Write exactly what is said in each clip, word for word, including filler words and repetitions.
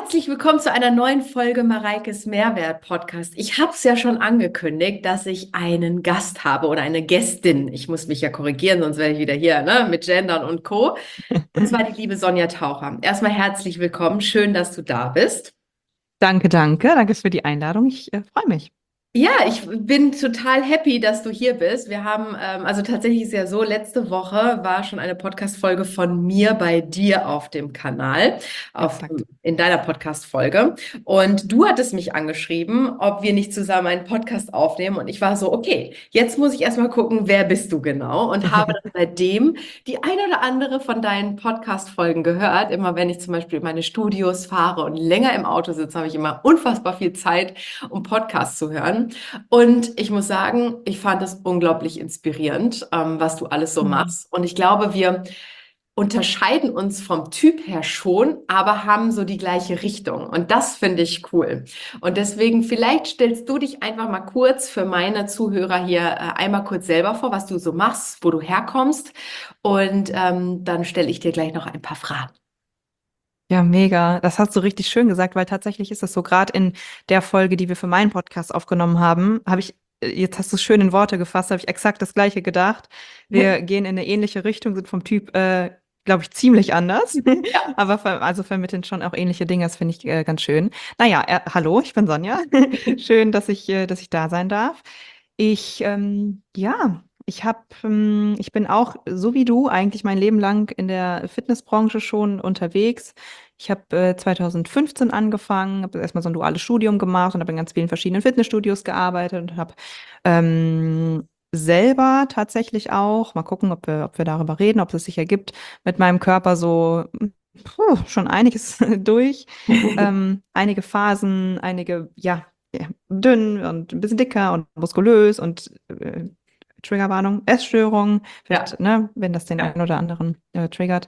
Herzlich willkommen zu einer neuen Folge Mareikes Mehrwert Podcast. Ich habe es ja schon angekündigt, dass ich einen Gast habe oder eine Gästin. Ich muss mich ja korrigieren, sonst werde ich wieder hier, ne, mit Gendern und Co. Und zwar die liebe Sonja Taucher. Erstmal herzlich willkommen. Schön, dass du da bist. Danke, danke. Danke für die Einladung. Ich äh, freue mich. Ja, ich bin total happy, dass du hier bist. Wir haben, ähm, also tatsächlich ist ja so, letzte Woche war schon eine Podcast-Folge von mir bei dir auf dem Kanal, auf, Exakt. in deiner Podcast-Folge. Und du hattest mich angeschrieben, ob wir nicht zusammen einen Podcast aufnehmen. Und ich war so, okay, jetzt muss ich erstmal gucken, wer bist du genau? Und habe dann seitdem die eine oder andere von deinen Podcast-Folgen gehört. Immer wenn ich zum Beispiel in meine Studios fahre und länger im Auto sitze, habe ich immer unfassbar viel Zeit, um Podcasts zu hören. Und ich muss sagen, ich fand es unglaublich inspirierend, ähm, was du alles so Hm. machst. Und ich glaube, wir unterscheiden uns vom Typ her schon, aber haben so die gleiche Richtung. Und das finde ich cool. Und deswegen, vielleicht stellst du dich einfach mal kurz für meine Zuhörer hier äh, einmal kurz selber vor, was du so machst, wo du herkommst. Und ähm, dann stelle ich dir gleich noch ein paar Fragen. Ja, mega. Das hast du richtig schön gesagt, weil tatsächlich ist es so, gerade in der Folge, die wir für meinen Podcast aufgenommen haben, habe ich, äh, jetzt hast du es schön in Worte gefasst, habe ich exakt das Gleiche gedacht. Wir gehen in eine ähnliche Richtung, sind vom Typ, äh, glaube ich, ziemlich anders, Ja. aber ver also vermitteln schon auch ähnliche Dinge. Das finde ich äh, ganz schön. Naja, äh, hallo, ich bin Sonja. Schön, dass ich, äh, dass ich da sein darf. Ich, ähm, ja, ich habe, ähm, ich bin auch so wie du eigentlich mein Leben lang in der Fitnessbranche schon unterwegs. Ich habe äh, zwanzig fünfzehn angefangen, habe erstmal so ein duales Studium gemacht und habe in ganz vielen verschiedenen Fitnessstudios gearbeitet und habe ähm, selber tatsächlich auch, mal gucken, ob wir, ob wir darüber reden, ob es sich ergibt, mit meinem Körper so puh, schon einiges durch. Ähm, einige Phasen, einige, ja, ja, dünn und ein bisschen dicker und muskulös und äh, Triggerwarnung, Essstörung, Ja. vielleicht, ne, wenn das den einen oder anderen äh, triggert.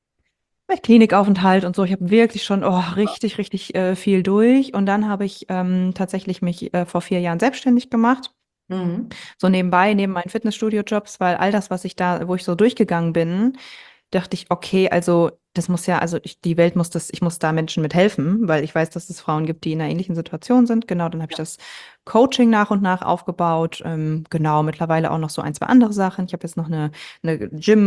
Mit Klinikaufenthalt und so. Ich habe wirklich schon oh, richtig, richtig äh, viel durch. Und dann habe ich ähm, tatsächlich mich äh, vor vier Jahren selbstständig gemacht. Mhm. So nebenbei, neben meinen Fitnessstudio-Jobs, weil all das, was ich da, wo ich so durchgegangen bin, dachte ich, okay, also das muss ja, also ich, die Welt muss das, ich muss da Menschen mit helfen, weil ich weiß, dass es Frauen gibt, die in einer ähnlichen Situation sind. Genau, dann habe ich das Coaching nach und nach aufgebaut. Ähm, genau, mittlerweile auch noch so ein, zwei andere Sachen. Ich habe jetzt noch eine, eine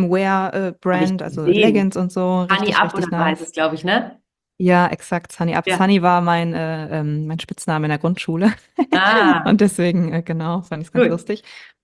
Habe ich Gymwear-Brand, also gesehen. Leggings und so, Honey richtig, Up oder richtig so heißt nice. es, glaube ich, ne? Ja, exakt. Sunny Up. Ja. Sunny war mein, äh, ähm, mein Spitzname in der Grundschule. Ah, Und deswegen, äh, genau, fand ich es ganz gut. lustig.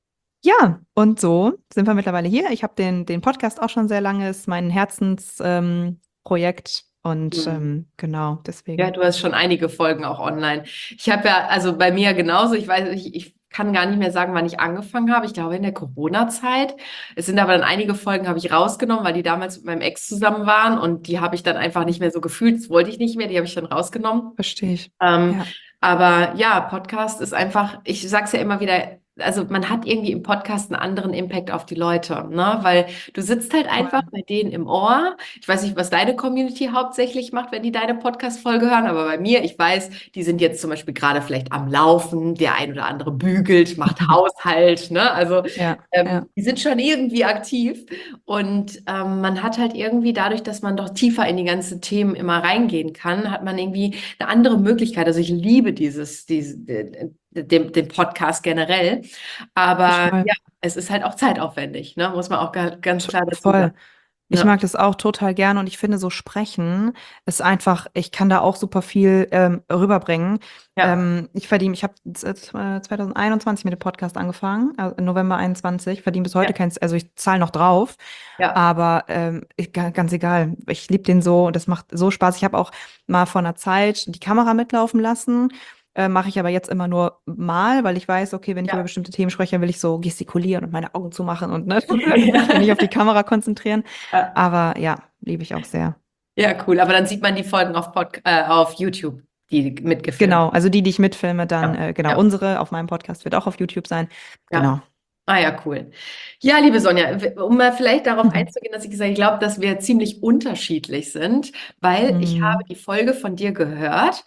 Ja, und so sind wir mittlerweile hier. Ich habe den, den Podcast auch schon sehr lange, ist mein Herzensprojekt ähm, Projekt. Und Mhm. ähm, genau, Ja, deswegen. du hast schon einige Folgen auch online. Ich habe ja, also bei mir genauso, ich weiß, ich, ich kann gar nicht mehr sagen, wann ich angefangen habe. Ich glaube in der Corona-Zeit. Es sind aber dann einige Folgen habe ich rausgenommen, weil die damals mit meinem Ex zusammen waren und die habe ich dann einfach nicht mehr so gefühlt. Das wollte ich nicht mehr, die habe ich dann rausgenommen. Verstehe ich. Ähm, Ja, aber ja, Podcast ist einfach, ich sag's ja immer wieder, also man hat irgendwie im Podcast einen anderen Impact auf die Leute, ne? Weil du sitzt halt einfach voll. bei denen im Ohr. Ich weiß nicht, was deine Community hauptsächlich macht, wenn die deine Podcast-Folge hören, aber bei mir, ich weiß, die sind jetzt zum Beispiel gerade vielleicht am Laufen, der ein oder andere bügelt, macht Haushalt, ne? Also Ja, ähm, ja, die sind schon irgendwie aktiv und ähm, man hat halt irgendwie dadurch, dass man doch tiefer in die ganzen Themen immer reingehen kann, hat man irgendwie eine andere Möglichkeit. Also ich liebe dieses, diese, den, den Podcast generell, aber total. ja, es ist halt auch zeitaufwendig, ne? Muss man auch ga- ganz T- klar dazu sagen. Voll. Ich Ja, mag das auch total gerne und ich finde, so sprechen ist einfach, ich kann da auch super viel ähm, rüberbringen. ja, Ähm, ich verdiene, ich habe zwanzig einundzwanzig mit dem Podcast angefangen, also im November einundzwanzig, verdiene bis heute ja, keins, also ich zahle noch drauf, ja. aber ähm, ich, ga- ganz egal, ich liebe den so und das macht so Spaß. Ich habe auch mal vor einer Zeit die Kamera mitlaufen lassen. Äh, mache ich aber jetzt immer nur mal, weil ich weiß, okay, wenn ich über Ja. bestimmte Themen spreche, will ich so gestikulieren und meine Augen zumachen und ne, mich nicht auf die Kamera konzentrieren. Ja, Aber ja, liebe ich auch sehr. ja, cool. Aber dann sieht man die Folgen auf, Pod äh, auf YouTube, die mitgefilmt. Genau, also die, die ich mitfilme, dann, Ja, äh, genau, ja, unsere auf meinem Podcast wird auch auf YouTube sein. ja. Genau. Ah ja, cool. Ja, liebe Sonja, w- um mal vielleicht darauf einzugehen, dass ich gesagt, ich glaube, dass wir ziemlich unterschiedlich sind, weil ich habe Hm, die Folge von dir gehört.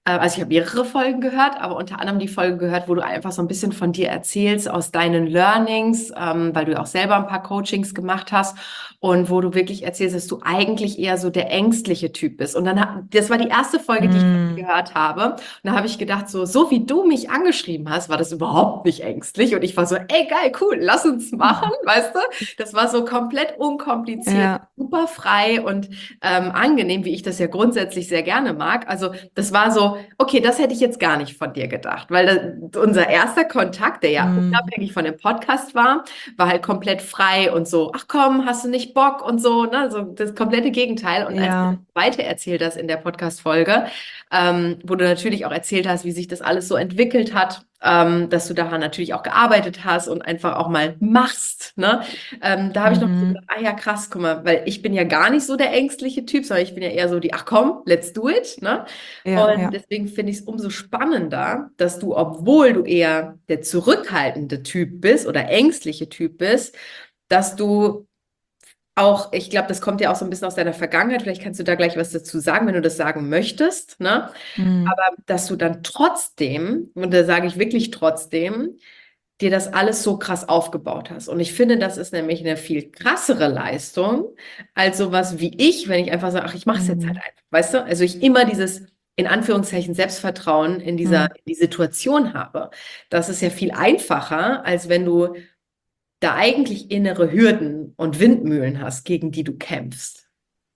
Äh, Also ich habe mehrere Folgen gehört, aber unter anderem die Folge gehört, wo du einfach so ein bisschen von dir erzählst aus deinen Learnings, ähm, weil du ja auch selber ein paar Coachings gemacht hast und wo du wirklich erzählst, dass du eigentlich eher so der ängstliche Typ bist. Und dann, ha- das war die erste Folge, die ich von dir Mm, gehört habe. Und da habe ich gedacht, so, so wie du mich angeschrieben hast, war das überhaupt nicht ängstlich. Und ich war so, ey, geil, cool, lass uns machen, weißt du? Das war so komplett unkompliziert, ja, super frei und ähm, angenehm, wie ich das ja grundsätzlich sehr gerne mag. Also das war so, okay, das hätte ich jetzt gar nicht von dir gedacht, weil das, unser erster Kontakt, der ja mm, unabhängig von dem Podcast war, war halt komplett frei und so, ach komm, hast du nicht Bock und so, ne? So das komplette Gegenteil. Und als du das ja, weiter erzählt hast in der Podcast-Folge, ähm, wo du natürlich auch erzählt hast, wie sich das alles so entwickelt hat, ähm, dass du daran natürlich auch gearbeitet hast und einfach auch mal machst, ne? Ähm, da habe ich noch so mhm, gedacht, ah ja, krass, guck mal, weil ich bin ja gar nicht so der ängstliche Typ, sondern ich bin ja eher so die, ach komm, let's do it, ne? ja, Und ja, deswegen finde ich es umso spannender, dass du, obwohl du eher der zurückhaltende Typ bist oder ängstliche Typ bist, dass du auch, ich glaube, das kommt ja auch so ein bisschen aus deiner Vergangenheit, vielleicht kannst du da gleich was dazu sagen, wenn du das sagen möchtest, ne? mm, Aber dass du dann trotzdem, und da sage ich wirklich trotzdem, dir das alles so krass aufgebaut hast. Und ich finde, das ist nämlich eine viel krassere Leistung als sowas wie ich, wenn ich einfach sage, ach, ich mache es jetzt halt mm, einfach, weißt du? Also ich immer dieses, in Anführungszeichen, Selbstvertrauen in dieser mm. in die Situation habe. Das ist ja viel einfacher, als wenn du da eigentlich innere Hürden und Windmühlen hast, gegen die du kämpfst.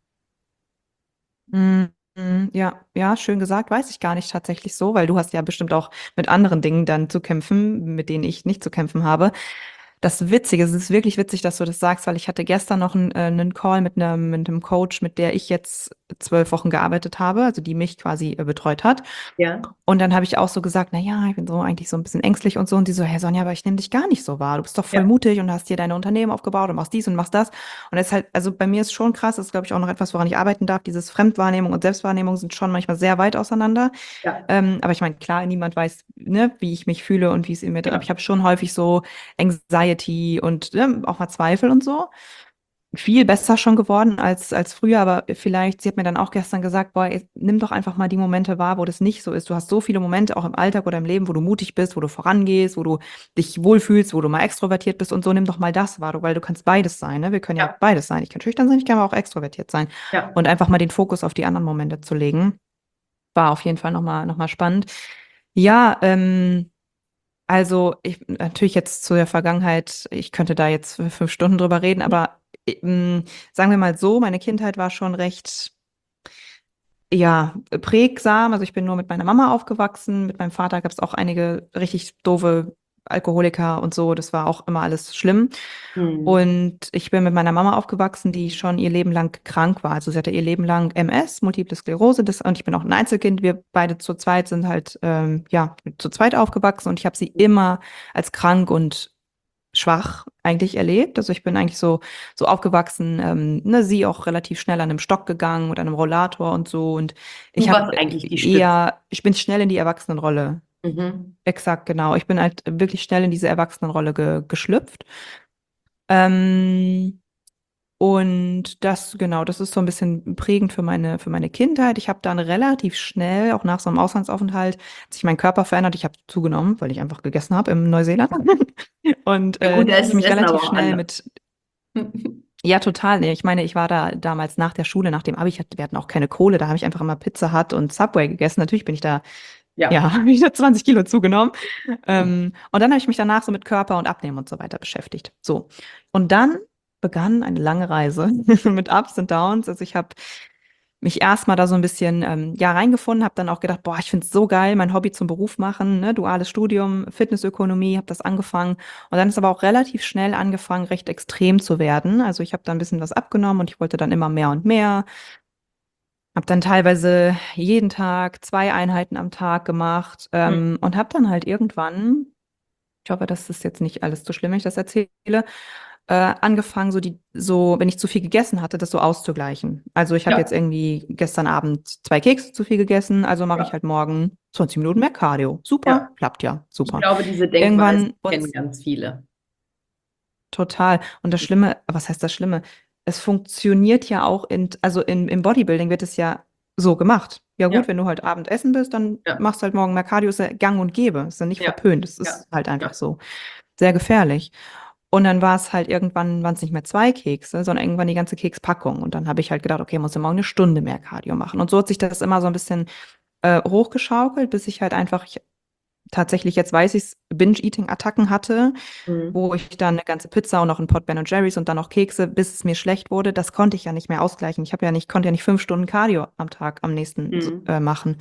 Mm, mm, ja, ja, schön gesagt, weiß ich gar nicht tatsächlich so, weil du hast ja bestimmt auch mit anderen Dingen dann zu kämpfen, mit denen ich nicht zu kämpfen habe. Das Witzige, es ist wirklich witzig, dass du das sagst, weil ich hatte gestern noch einen, äh, einen Call mit einem, mit einem Coach, mit der ich jetzt zwölf Wochen gearbeitet habe, also die mich quasi äh, betreut hat. Ja, Und dann habe ich auch so gesagt, na ja, ich bin so eigentlich so ein bisschen ängstlich und so. Und die so, hey Sonja, aber ich nehme dich gar nicht so wahr. Du bist doch voll ja, mutig und hast hier deine Unternehmen aufgebaut und machst dies und machst das. Und das ist halt, also bei mir ist schon krass, das ist, glaube ich, auch noch etwas, woran ich arbeiten darf. Dieses Fremdwahrnehmung und Selbstwahrnehmung sind schon manchmal sehr weit auseinander. ja, Ähm, aber ich meine, klar, niemand weiß, ne, wie ich mich fühle und wie es in mir drin. Aber genau. ich habe schon häufig so Anxiety und ne, auch mal Zweifel und so viel besser schon geworden als, als früher, aber vielleicht, sie hat mir dann auch gestern gesagt, boah, ey, nimm doch einfach mal die Momente wahr, wo das nicht so ist. Du hast so viele Momente auch im Alltag oder im Leben, wo du mutig bist, wo du vorangehst, wo du dich wohlfühlst, wo du mal extrovertiert bist und so, nimm doch mal das wahr, weil du kannst beides sein, ne? Wir können ja Ja, beides sein. Ich kann schüchtern sein, ich kann aber auch extrovertiert sein. ja. Und einfach mal den Fokus auf die anderen Momente zu legen, war auf jeden Fall nochmal, noch mal spannend. Ja, ähm, also ich natürlich jetzt zu der Vergangenheit, ich könnte da jetzt für fünf Stunden drüber reden, aber ähm, sagen wir mal so, meine Kindheit war schon recht, ja, prägsam. Also ich bin nur mit meiner Mama aufgewachsen. Mit meinem Vater gab es auch einige richtig doofe Alkoholiker und so. Das war auch immer alles schlimm. Hm. Und ich bin mit meiner Mama aufgewachsen, die schon ihr Leben lang krank war. Also sie hatte ihr Leben lang M S, Multiple Sklerose, das, und ich bin auch ein Einzelkind. Wir beide zu zweit sind halt, ähm, ja, zu zweit aufgewachsen und ich habe sie immer als krank und schwach eigentlich erlebt. Also ich bin eigentlich so, so aufgewachsen, ähm, ne, sie auch relativ schnell an einem Stock gegangen oder einem Rollator und so. Und Du ich habe warst eigentlich die Stütze. eher, ich bin schnell in die Erwachsenenrolle. Mhm. Exakt, genau. Ich bin halt wirklich schnell in diese Erwachsenenrolle ge geschlüpft. Ähm, und das, genau, das ist so ein bisschen prägend für meine, für meine Kindheit. Ich habe dann relativ schnell, auch nach so einem Auslandsaufenthalt, hat sich mein Körper verändert. Ich habe zugenommen, weil ich einfach gegessen habe im Neuseeland. Und Ja äh, gut, da ist ich das mich Essen relativ aber auch schnell anders. mit, ja, total. Nee, ich meine, ich war da damals nach der Schule, nach dem Abi, ich hatte, wir hatten auch keine Kohle, da habe ich einfach immer Pizza Hut und Subway gegessen. Natürlich bin ich da, Ja. ja, habe ich da zwanzig Kilo zugenommen. Ähm, und dann habe ich mich danach so mit Körper und Abnehmen und so weiter beschäftigt. So. Und dann begann eine lange Reise mit Ups und Downs. Also ich habe mich erstmal da so ein bisschen ähm, ja reingefunden, habe dann auch gedacht, boah, ich finde es so geil, mein Hobby zum Beruf machen, ne? Duales Studium, Fitnessökonomie, habe das angefangen. Und dann ist aber auch relativ schnell angefangen, recht extrem zu werden. Also ich habe da ein bisschen was abgenommen und ich wollte dann immer mehr und mehr. Habe dann teilweise jeden Tag zwei Einheiten am Tag gemacht Hm. ähm, und habe dann halt irgendwann, ich hoffe, das ist jetzt nicht alles zu schlimm, wenn ich das erzähle, äh, angefangen, so die, so, wenn ich zu viel gegessen hatte, das so auszugleichen. Also ich habe jetzt Ja, irgendwie gestern Abend zwei Kekse zu viel gegessen, also mache ich ja, halt morgen zwanzig Minuten mehr Cardio. Super, ja. klappt ja, Ich super. glaube, diese Denkweise Irgendwann und kennen ganz viele. total. Und das Schlimme, was heißt das Schlimme? Es funktioniert ja auch in, also in, im Bodybuilding wird es ja so gemacht. Ja Ja, gut, wenn du heute Abend essen bist, dann ja, machst du halt morgen mehr Cardio, ist ja gang und gäbe, ist ja nicht ja, verpönt, das ja, ist halt einfach ja. so. Sehr gefährlich. Und dann war es halt irgendwann, waren es nicht mehr zwei Kekse, sondern irgendwann die ganze Kekspackung. Und dann habe ich halt gedacht, okay, muss ja morgen eine Stunde mehr Cardio machen. Und so hat sich das immer so ein bisschen äh, hochgeschaukelt, bis ich halt einfach, ich, tatsächlich, jetzt weiß ich es, Binge-Eating-Attacken hatte, Mhm. wo ich dann eine ganze Pizza und noch ein Pot Ben und Jerry's und dann noch Kekse, bis es mir schlecht wurde. Das konnte ich ja nicht mehr ausgleichen. Ich habe ja nicht, konnte ja nicht fünf Stunden Cardio am Tag am nächsten so, Mhm. äh, machen.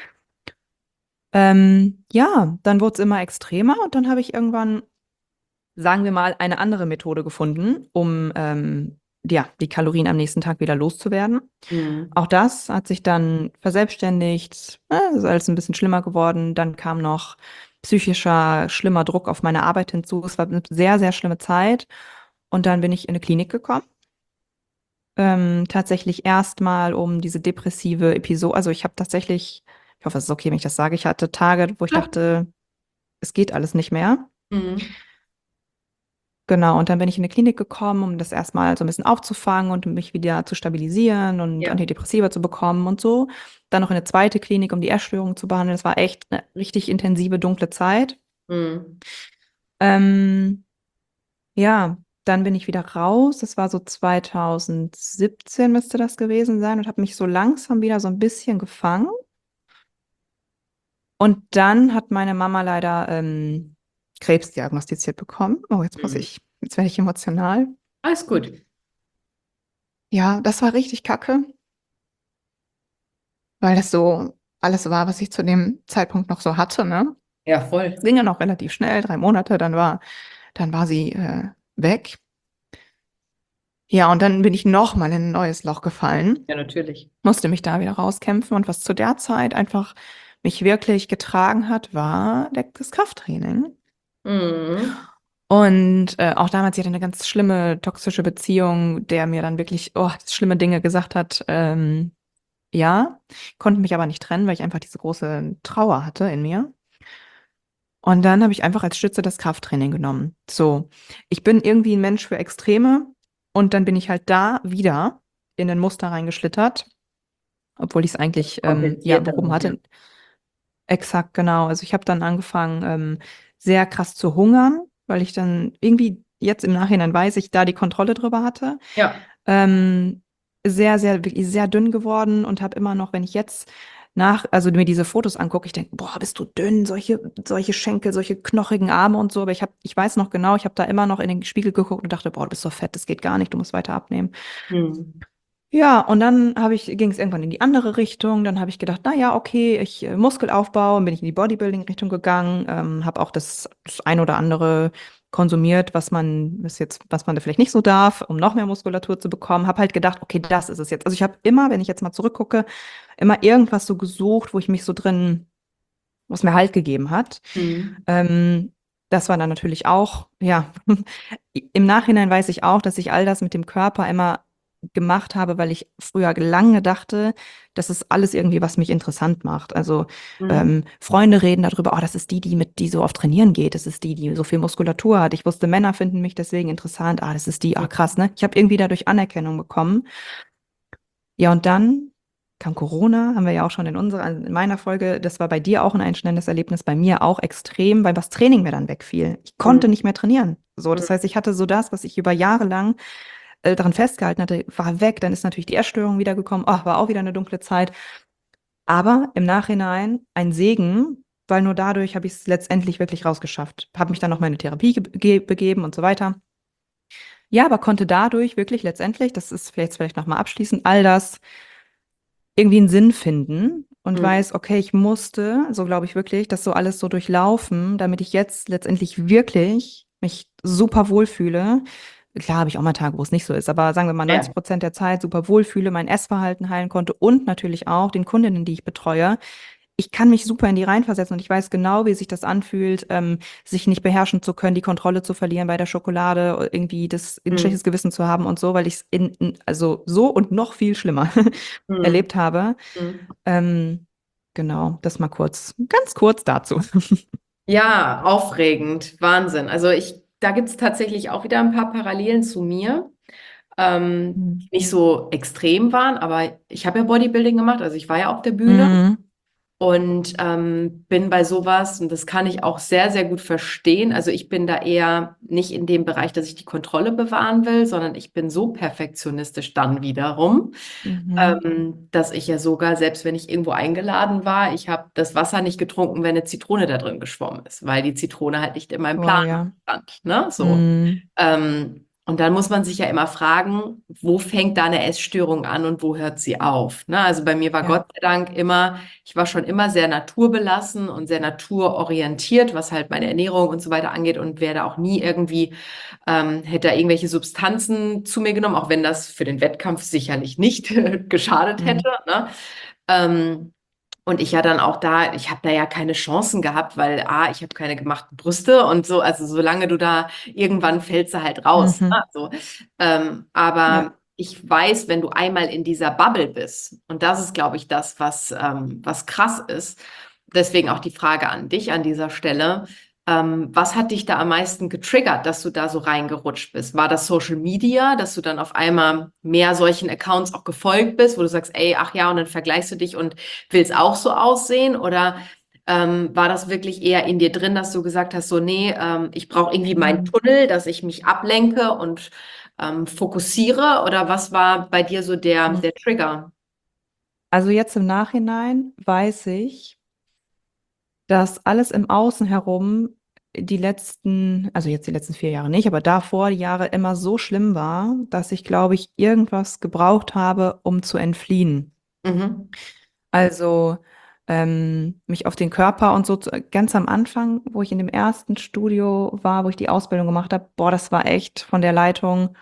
Ähm, ja, dann wurde es immer extremer und dann habe ich irgendwann, sagen wir mal, eine andere Methode gefunden, um ähm, ja, die Kalorien am nächsten Tag wieder loszuwerden. Mhm. Auch das hat sich dann verselbstständigt, äh, ist alles ein bisschen schlimmer geworden. Dann kam noch psychischer, schlimmer Druck auf meine Arbeit hinzu. Es war eine sehr, sehr schlimme Zeit. Und dann bin ich in eine Klinik gekommen. Ähm, tatsächlich erstmal um diese depressive Episode. Also ich habe tatsächlich, ich hoffe, es ist okay, wenn ich das sage, ich hatte Tage, wo ich Klar. dachte, es geht alles nicht mehr. Mhm. Genau, und dann bin ich in eine Klinik gekommen, um das erstmal so ein bisschen aufzufangen und um mich wieder zu stabilisieren und Ja. Antidepressiva zu bekommen und so. Dann noch in eine zweite Klinik, um die Essstörung zu behandeln. Das war echt eine richtig intensive, dunkle Zeit. Mhm. Ähm, ja, dann bin ich wieder raus. Das war so zwanzig siebzehn müsste das gewesen sein und habe mich so langsam wieder so ein bisschen gefangen. Und dann hat meine Mama leider ähm, Krebs diagnostiziert bekommen. Oh, jetzt muss Mhm. ich, jetzt werde ich emotional. Alles gut. Ja, das war richtig kacke, weil das so alles war, was ich zu dem Zeitpunkt noch so hatte, ne? Ja, Es voll. ging ja noch relativ schnell, drei Monate, dann war, dann war sie äh, weg. Ja, und dann bin ich noch mal in ein neues Loch gefallen, Ja, natürlich. musste mich da wieder rauskämpfen. Und was zu der Zeit einfach mich wirklich getragen hat, war der, das Krafttraining. Mhm. Und äh, auch damals, sie hatte eine ganz schlimme toxische Beziehung, der mir dann wirklich oh, schlimme Dinge gesagt hat. Ähm, ja, konnte mich aber nicht trennen, weil ich einfach diese große Trauer hatte in mir. Und dann habe ich einfach als Stütze das Krafttraining genommen. So, ich bin irgendwie ein Mensch für Extreme und dann bin ich halt da wieder in ein Muster reingeschlittert, obwohl ich es eigentlich ähm, ja Kompliziert dann behoben auch, ja. hatte. Exakt, genau. Also ich habe dann angefangen, ähm, sehr krass zu hungern, weil ich dann irgendwie jetzt im Nachhinein weiß, ich da die Kontrolle drüber hatte. Ja. Ähm, sehr, sehr, wirklich sehr dünn geworden und habe immer noch, wenn ich jetzt nach, also mir diese Fotos angucke, ich denke, boah, bist du dünn, solche, solche Schenkel, solche knochigen Arme und so. Aber ich habe, ich weiß noch genau, ich habe da immer noch in den Spiegel geguckt und dachte, boah, du bist so fett, das geht gar nicht, du musst weiter abnehmen. Mhm. Ja, und dann habe ich, ging es irgendwann in die andere Richtung. Dann habe ich gedacht, na ja, okay, ich äh, Muskelaufbau, und bin ich in die Bodybuilding-Richtung gegangen, ähm, habe auch das, das ein oder andere konsumiert, was man, was jetzt, was man da vielleicht nicht so darf, um noch mehr Muskulatur zu bekommen. Habe halt gedacht, okay, das ist es jetzt. Also ich habe immer, wenn ich jetzt mal zurückgucke, immer irgendwas so gesucht, wo ich mich so drin, wo es mir Halt gegeben hat. Mhm. Ähm, das war dann natürlich auch, ja, im Nachhinein weiß ich auch, dass ich all das mit dem Körper immer gemacht habe, weil ich früher lange dachte, das ist alles irgendwie, was mich interessant macht. Also Mhm. ähm, Freunde reden darüber, oh, das ist die, die mit, die so oft trainieren geht, das ist die, die so viel Muskulatur hat. Ich wusste, Männer finden mich deswegen interessant. Ah, das ist die, ah, krass, ne? Ich habe irgendwie dadurch Anerkennung bekommen. Ja, und dann kam Corona, haben wir ja auch schon in unserer, in meiner Folge, das war bei dir auch ein einschneidendes Erlebnis, bei mir auch extrem, weil das Training mir dann wegfiel. Ich Mhm. konnte nicht mehr trainieren. So, Mhm. das heißt, ich hatte so das, was ich über Jahre lang äh, daran festgehalten hatte, war weg. Dann ist natürlich die Essstörung wiedergekommen. Oh, war auch wieder eine dunkle Zeit. Aber im Nachhinein ein Segen, weil nur dadurch habe ich es letztendlich wirklich rausgeschafft. Habe mich dann noch mal in eine Therapie ge ge begeben und so weiter. Ja, aber konnte dadurch wirklich letztendlich, das ist vielleicht, vielleicht noch mal abschließend, all das irgendwie einen Sinn finden und Mhm. weiß, okay, ich musste, so glaube ich wirklich, das so alles so durchlaufen, damit ich jetzt letztendlich wirklich mich super wohlfühle. Klar habe ich auch mal Tage, wo es nicht so ist, aber sagen wir mal Ja. neunzig Prozent der Zeit super wohlfühle, mein Essverhalten heilen konnte und natürlich auch den Kundinnen, die ich betreue, ich kann mich super in die reinversetzen und ich weiß genau, wie sich das anfühlt, ähm, sich nicht beherrschen zu können, die Kontrolle zu verlieren bei der Schokolade, irgendwie das ein Mhm. schlechtes Gewissen zu haben und so, weil ich es in, in, also so und noch viel schlimmer Mhm. erlebt habe. Mhm. Ähm, genau, das mal kurz, ganz kurz dazu. Ja, aufregend. Wahnsinn. Also ich, da gibt es tatsächlich auch wieder ein paar Parallelen zu mir. ähm, Mhm. die nicht so extrem waren, aber ich habe ja Bodybuilding gemacht, also ich war ja auf der Bühne. Mhm. Und ähm, bin bei sowas, und das kann ich auch sehr, sehr gut verstehen. Also ich bin da eher nicht in dem Bereich, dass ich die Kontrolle bewahren will, sondern ich bin so perfektionistisch dann wiederum, Mhm. ähm, dass ich ja sogar, selbst wenn ich irgendwo eingeladen war, ich habe das Wasser nicht getrunken, wenn eine Zitrone da drin geschwommen ist, weil die Zitrone halt nicht in meinem Plan Wow, ja. stand. Ne? So. Mhm. Ähm, und dann muss man sich ja immer fragen, wo fängt da eine Essstörung an und wo hört sie auf? Ne? Also bei mir war Ja. Gott sei Dank immer, ich war schon immer sehr naturbelassen und sehr naturorientiert, was halt meine Ernährung und so weiter angeht, und werde auch nie irgendwie, ähm, hätte da irgendwelche Substanzen zu mir genommen, auch wenn das für den Wettkampf sicherlich nicht geschadet Mhm. hätte. Ne? Ähm, und ich ja dann auch da, ich habe da ja keine Chancen gehabt, weil A, ich habe keine gemachten Brüste und so, also solange du da, irgendwann fällst du halt raus. Mhm. Ne? So, ähm, Ja. aber ich weiß, wenn du einmal in dieser Bubble bist, und das ist, glaube ich, das, was, ähm, was krass ist, deswegen auch die Frage an dich an dieser Stelle. Ähm, was hat dich da am meisten getriggert, dass du da so reingerutscht bist? War das Social Media, dass du dann auf einmal mehr solchen Accounts auch gefolgt bist, wo du sagst, ey, ach ja, und dann vergleichst du dich und willst auch so aussehen? Oder ähm, war das wirklich eher in dir drin, dass du gesagt hast, so, nee, ähm, ich brauche irgendwie meinen Mhm. Tunnel, dass ich mich ablenke und ähm, fokussiere? Oder was war bei dir so der, Mhm. der Trigger? Also jetzt im Nachhinein weiß ich, dass alles im Außen herum die letzten, also jetzt die letzten vier Jahre nicht, aber davor die Jahre immer so schlimm war, dass ich, glaube ich, irgendwas gebraucht habe, um zu entfliehen. Mhm. Also ähm, mich auf den Körper und so zu, ganz am Anfang, wo ich in dem ersten Studio war, wo ich die Ausbildung gemacht habe, boah, das war echt von der Leitung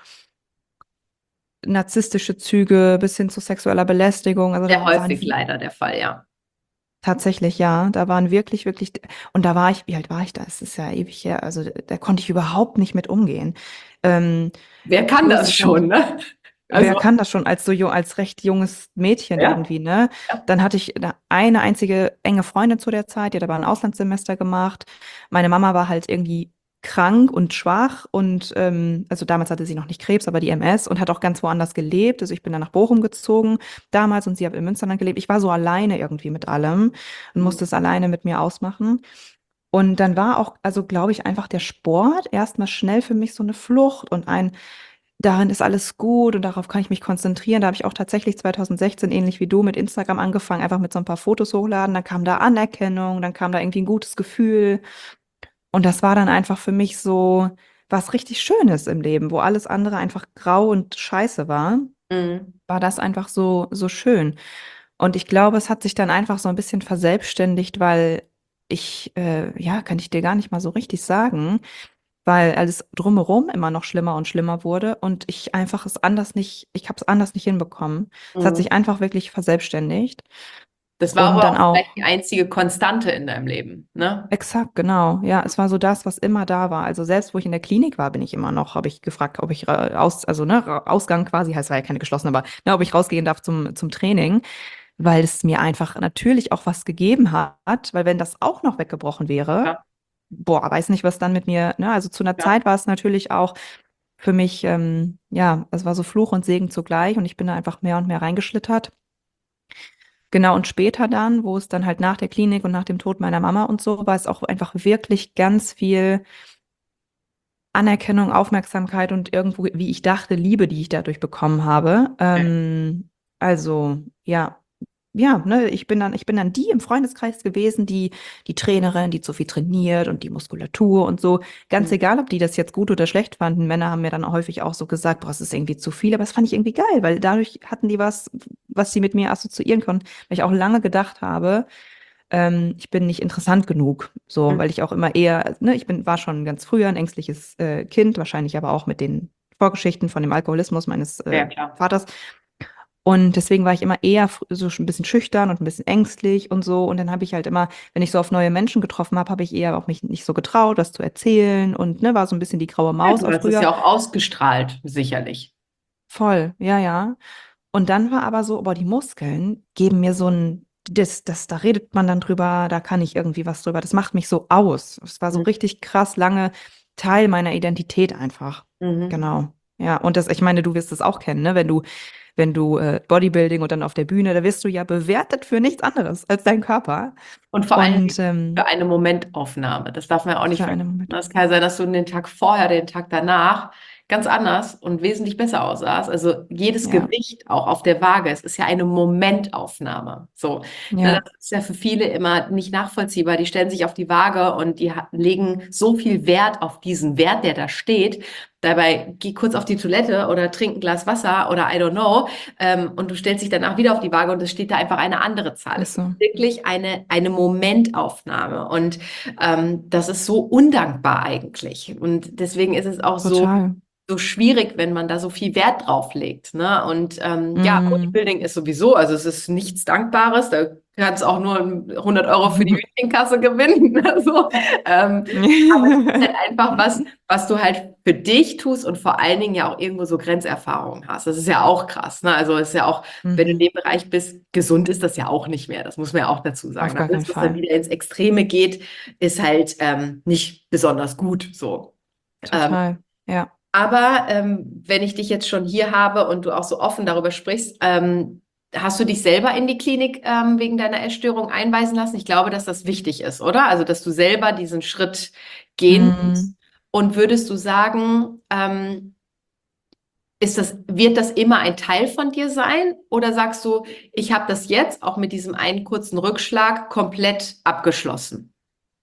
narzisstische Züge bis hin zu sexueller Belästigung. Also Sehr da waren häufig wie leider der Fall, ja. tatsächlich, ja, da waren wirklich, wirklich, und da war ich, wie alt war ich da? Es ist ja ewig her, also da konnte ich überhaupt nicht mit umgehen. Ähm, Wer kann plus das ich dann, schon, ne? wer Also, kann das schon als so jung, als recht junges Mädchen ja, irgendwie, ne? ja. Dann hatte ich da eine einzige enge Freundin zu der Zeit, die hat aber ein Auslandssemester gemacht. Meine Mama war halt irgendwie krank und schwach und ähm, also damals hatte sie noch nicht Krebs, aber die M S und hat auch ganz woanders gelebt. Also ich bin dann nach Bochum gezogen damals und sie hat in Münsterland gelebt. Ich war so alleine irgendwie mit allem und musste es alleine mit mir ausmachen. Und dann war auch, also glaube ich, einfach der Sport erstmal schnell für mich so eine Flucht und ein, darin ist alles gut und darauf kann ich mich konzentrieren. Da habe ich auch tatsächlich zwanzig sechzehn, ähnlich wie du, mit Instagram angefangen, einfach mit so ein paar Fotos hochladen. Dann kam da Anerkennung, dann kam da irgendwie ein gutes Gefühl. Und das war dann einfach für mich so was richtig Schönes im Leben, wo alles andere einfach grau und scheiße war, Mhm. war das einfach so, so schön. Und ich glaube, es hat sich dann einfach so ein bisschen verselbstständigt, weil ich, äh, ja, kann ich dir gar nicht mal so richtig sagen, weil alles drumherum immer noch schlimmer und schlimmer wurde und ich einfach es anders nicht, ich habe es anders nicht hinbekommen. Es hat Mhm. sich einfach wirklich verselbstständigt Das war und aber dann auch vielleicht auch die einzige Konstante in deinem Leben, ne? exakt, genau. Ja, es war so das, was immer da war. Also selbst wo ich in der Klinik war, bin ich immer noch, habe ich gefragt, ob ich ra- aus, also ne, ra- Ausgang quasi, heißt war ja keine geschlossene, aber ne, ob ich rausgehen darf zum, zum Training, weil es mir einfach natürlich auch was gegeben hat, weil wenn das auch noch weggebrochen wäre, Ja, boah, weiß nicht, was dann mit mir, ne, also zu einer ja. Zeit war es natürlich auch für mich, ähm, ja, es war so Fluch und Segen zugleich und ich bin da einfach mehr und mehr reingeschlittert. Genau, und später dann, wo es dann halt nach der Klinik und nach dem Tod meiner Mama und so, war es auch einfach wirklich ganz viel Anerkennung, Aufmerksamkeit und irgendwo, wie ich dachte, Liebe, die ich dadurch bekommen habe. Ähm, also, ja, ja, ne, ich bin dann, ich bin dann die im Freundeskreis gewesen, die, die Trainerin, die zu viel trainiert und die Muskulatur und so. Ganz Mhm. egal, ob die das jetzt gut oder schlecht fanden. Männer haben mir dann häufig auch so gesagt, boah, es ist irgendwie zu viel, aber das fand ich irgendwie geil, weil dadurch hatten die was, was sie mit mir assoziieren konnten, weil ich auch lange gedacht habe, ähm, ich bin nicht interessant genug, so, Mhm. weil ich auch immer eher, ne, ich bin, war schon ganz früher ein ängstliches äh, Kind, wahrscheinlich aber auch mit den Vorgeschichten von dem Alkoholismus meines äh, Ja, klar. Vaters. Und deswegen war ich immer eher fr- so ein bisschen schüchtern und ein bisschen ängstlich und so. Und dann habe ich halt immer, wenn ich so auf neue Menschen getroffen habe, habe ich eher auch mich nicht so getraut, was zu erzählen und ne, war so ein bisschen die graue Ja, Maus du auch hast es früher. ja auch ausgestrahlt, sicherlich. Voll, ja, ja. Und dann war aber so, boah, die Muskeln geben mir so ein, das, das, da redet man dann drüber, da kann ich irgendwie was drüber. Das macht mich so aus. Es war so Mhm. richtig krass lange Teil meiner Identität einfach. Mhm. Genau, Ja, und das, ich meine, du wirst es auch kennen, ne? Wenn du, wenn du äh, Bodybuilding und dann auf der Bühne, da wirst du ja bewertet für nichts anderes als deinen Körper. Und vor allem Und ähm, für eine Momentaufnahme. Das darf man ja auch nicht für einen vergessen. Moment. Es kann ja sein, dass du den Tag vorher, den Tag danach ganz anders und wesentlich besser aussahst. Also jedes Ja, Gewicht auch auf der Waage, es ist ja eine Momentaufnahme. So, ne, ja, das ist ja für viele immer nicht nachvollziehbar. Die stellen sich auf die Waage und die ha- legen so viel Wert auf diesen Wert, der da steht. Dabei geh kurz auf die Toilette oder trink ein Glas Wasser oder I don't know. Ähm, und du stellst dich danach wieder auf die Waage und es steht da einfach eine andere Zahl. Es ist ist so. wirklich eine, eine Momentaufnahme. Und ähm, das ist so undankbar eigentlich. Und deswegen ist es auch so, Total. so schwierig, wenn man da so viel Wert drauf legt. Ne? Und ähm, ja, Mm. Bodybuilding ist sowieso, also es ist nichts Dankbares. Da kannst auch nur hundert Euro für die Hütchenkasse gewinnen. Also, ähm, aber es ist halt einfach was, was du halt für dich tust und vor allen Dingen ja auch irgendwo so Grenzerfahrungen hast. Das ist ja auch krass. Ne? Also es ist ja auch, wenn du in Mhm. dem Bereich bist, gesund ist das ja auch nicht mehr. Das muss man ja auch dazu Auf sagen. gar keinen Alles, was dann Fall. wieder ins Extreme geht, ist halt ähm, nicht besonders gut so. Ähm, Total. Ja. aber ähm, wenn ich dich jetzt schon hier habe und du auch so offen darüber sprichst, ähm, hast du dich selber in die Klinik ähm, wegen deiner Essstörung einweisen lassen? Ich glaube, dass das wichtig ist, oder? Also, dass du selber diesen Schritt gehen Mm. musst. Und würdest du sagen, ähm, ist das, wird das immer ein Teil von dir sein? Oder sagst du, ich habe das jetzt auch mit diesem einen kurzen Rückschlag komplett abgeschlossen?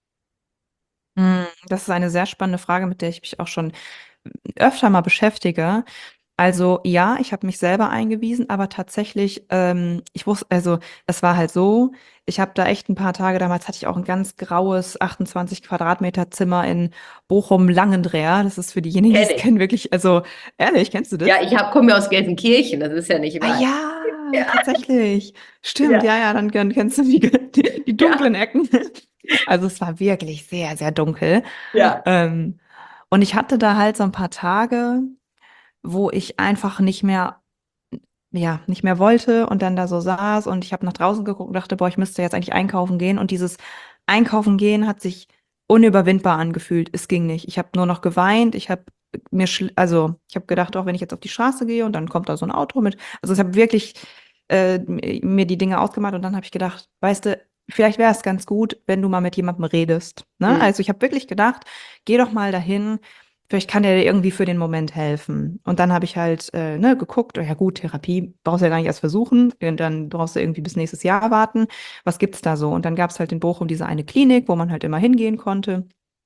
Mm. Das ist eine sehr spannende Frage, mit der ich mich auch schon öfter mal beschäftige. Also ja, ich habe mich selber eingewiesen, aber tatsächlich, ähm, ich wusste, also es war halt so, ich habe da echt ein paar Tage, damals hatte ich auch ein ganz graues achtundzwanzig Quadratmeter Zimmer in Bochum-Langendreer. Das ist für diejenigen, die es Kenn ich. kennen, wirklich, also ehrlich, kennst du Ja, das? ich hab, komme ja aus Gelsenkirchen, das ist ja nicht Ah weit. ja, Ja, tatsächlich. Stimmt, ja, ja, ja, dann, dann kennst du die, die, die ja, dunklen Ecken. Also es war wirklich sehr, sehr dunkel. ja. Ähm, und ich hatte da halt so ein paar Tage, wo ich einfach nicht mehr, ja, nicht mehr wollte und dann da so saß und ich habe nach draußen geguckt und dachte, boah, ich müsste jetzt eigentlich einkaufen gehen. Und dieses Einkaufen gehen hat sich unüberwindbar angefühlt. Es ging nicht. Ich habe nur noch geweint. Ich habe mir, schl- also ich habe gedacht, auch wenn ich jetzt auf die Straße gehe und dann kommt da so ein Auto mit. Also ich habe wirklich äh, mir die Dinge ausgemalt und dann habe ich gedacht, weißt du, vielleicht wäre es ganz gut, wenn du mal mit jemandem redest. Ne? Mhm. Also ich habe wirklich gedacht, geh doch mal dahin. Vielleicht kann der dir irgendwie für den Moment helfen. Und dann habe ich halt äh, ne, geguckt, oh ja gut, Therapie brauchst du ja gar nicht erst versuchen, und dann brauchst du irgendwie bis nächstes Jahr warten. Was gibt's da so? Und dann gab's halt in Bochum diese eine Klinik, wo man halt immer hingehen konnte.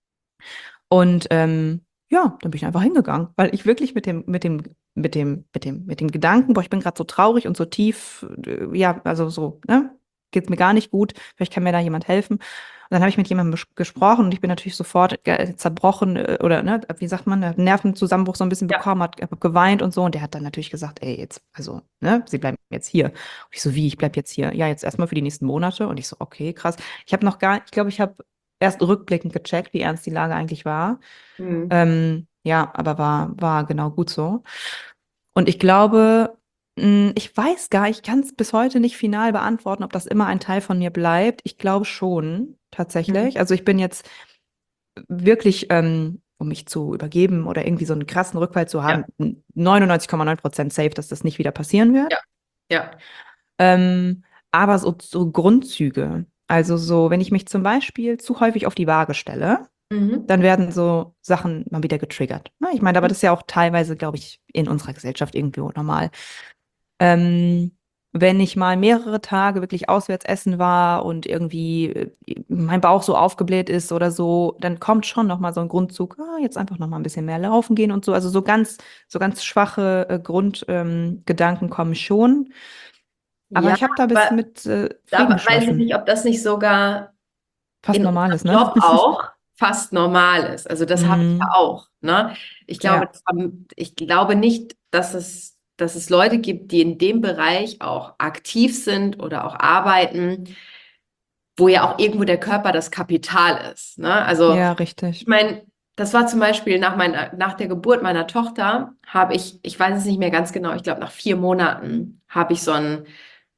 Und ähm, ja, dann bin ich einfach hingegangen, weil ich wirklich mit dem, mit dem, mit dem, mit dem, mit dem Gedanken, boah, ich bin gerade so traurig und so tief, äh, ja, also so, ne, geht's mir gar nicht gut, vielleicht kann mir da jemand helfen. Und dann habe ich mit jemandem bes- gesprochen und ich bin natürlich sofort ge- zerbrochen äh, oder, ne, wie sagt man, einen Nervenzusammenbruch so ein bisschen Ja. bekommen, hat hab geweint und so. Und der hat dann natürlich gesagt, ey, jetzt, also, ne, Sie bleiben jetzt hier. Und ich so, wie, ich bleib jetzt hier? Ja, jetzt erstmal für die nächsten Monate. Und ich so, okay, krass. Ich habe noch gar, ich glaube, ich habe erst rückblickend gecheckt, wie ernst die Lage eigentlich war. Mhm. Ähm, ja, aber war, war genau gut so. Und ich glaube, mh, ich weiß gar, ich kann es bis heute nicht final beantworten, ob das immer ein Teil von mir bleibt. Ich glaube schon, Mhm. tatsächlich. Also ich bin jetzt wirklich, ähm, um mich zu übergeben oder irgendwie so einen krassen Rückfall zu Ja, haben, neunundneunzig Komma neun Prozent safe, dass das nicht wieder passieren wird. ja, ja. Ähm, aber so, so Grundzüge. Also so, wenn ich mich zum Beispiel zu häufig auf die Waage stelle, Mhm. dann werden so Sachen mal wieder getriggert. Ne? Ich meine, aber das ist ja auch teilweise, glaube ich, in unserer Gesellschaft irgendwie normal. Ähm, wenn ich mal mehrere Tage wirklich auswärts essen war und irgendwie äh, mein Bauch so aufgebläht ist oder so, dann kommt schon noch mal so ein Grundzug, ah, jetzt einfach noch mal ein bisschen mehr laufen gehen und so. Also so ganz, so ganz schwache äh, Grundgedanken ähm, Gedanken kommen schon. Aber Ja, ich habe da bis aber mit äh, Frieden da weiß ich geschlossen. nicht, ob das nicht sogar Fast in normal unserem ist, ne? Job auch fast normal ist. Also das habe ich ja Mm, auch. Ne? Ich glaube, ja, das haben, ich glaube nicht, dass es, dass es Leute gibt, die in dem Bereich auch aktiv sind oder auch arbeiten, wo ja auch irgendwo der Körper das Kapital ist. Ne? Also ja, ich richtig. meine, das war zum Beispiel nach meiner, nach der Geburt meiner Tochter, habe ich, ich weiß es nicht mehr ganz genau, ich glaube nach vier Monaten habe ich so ein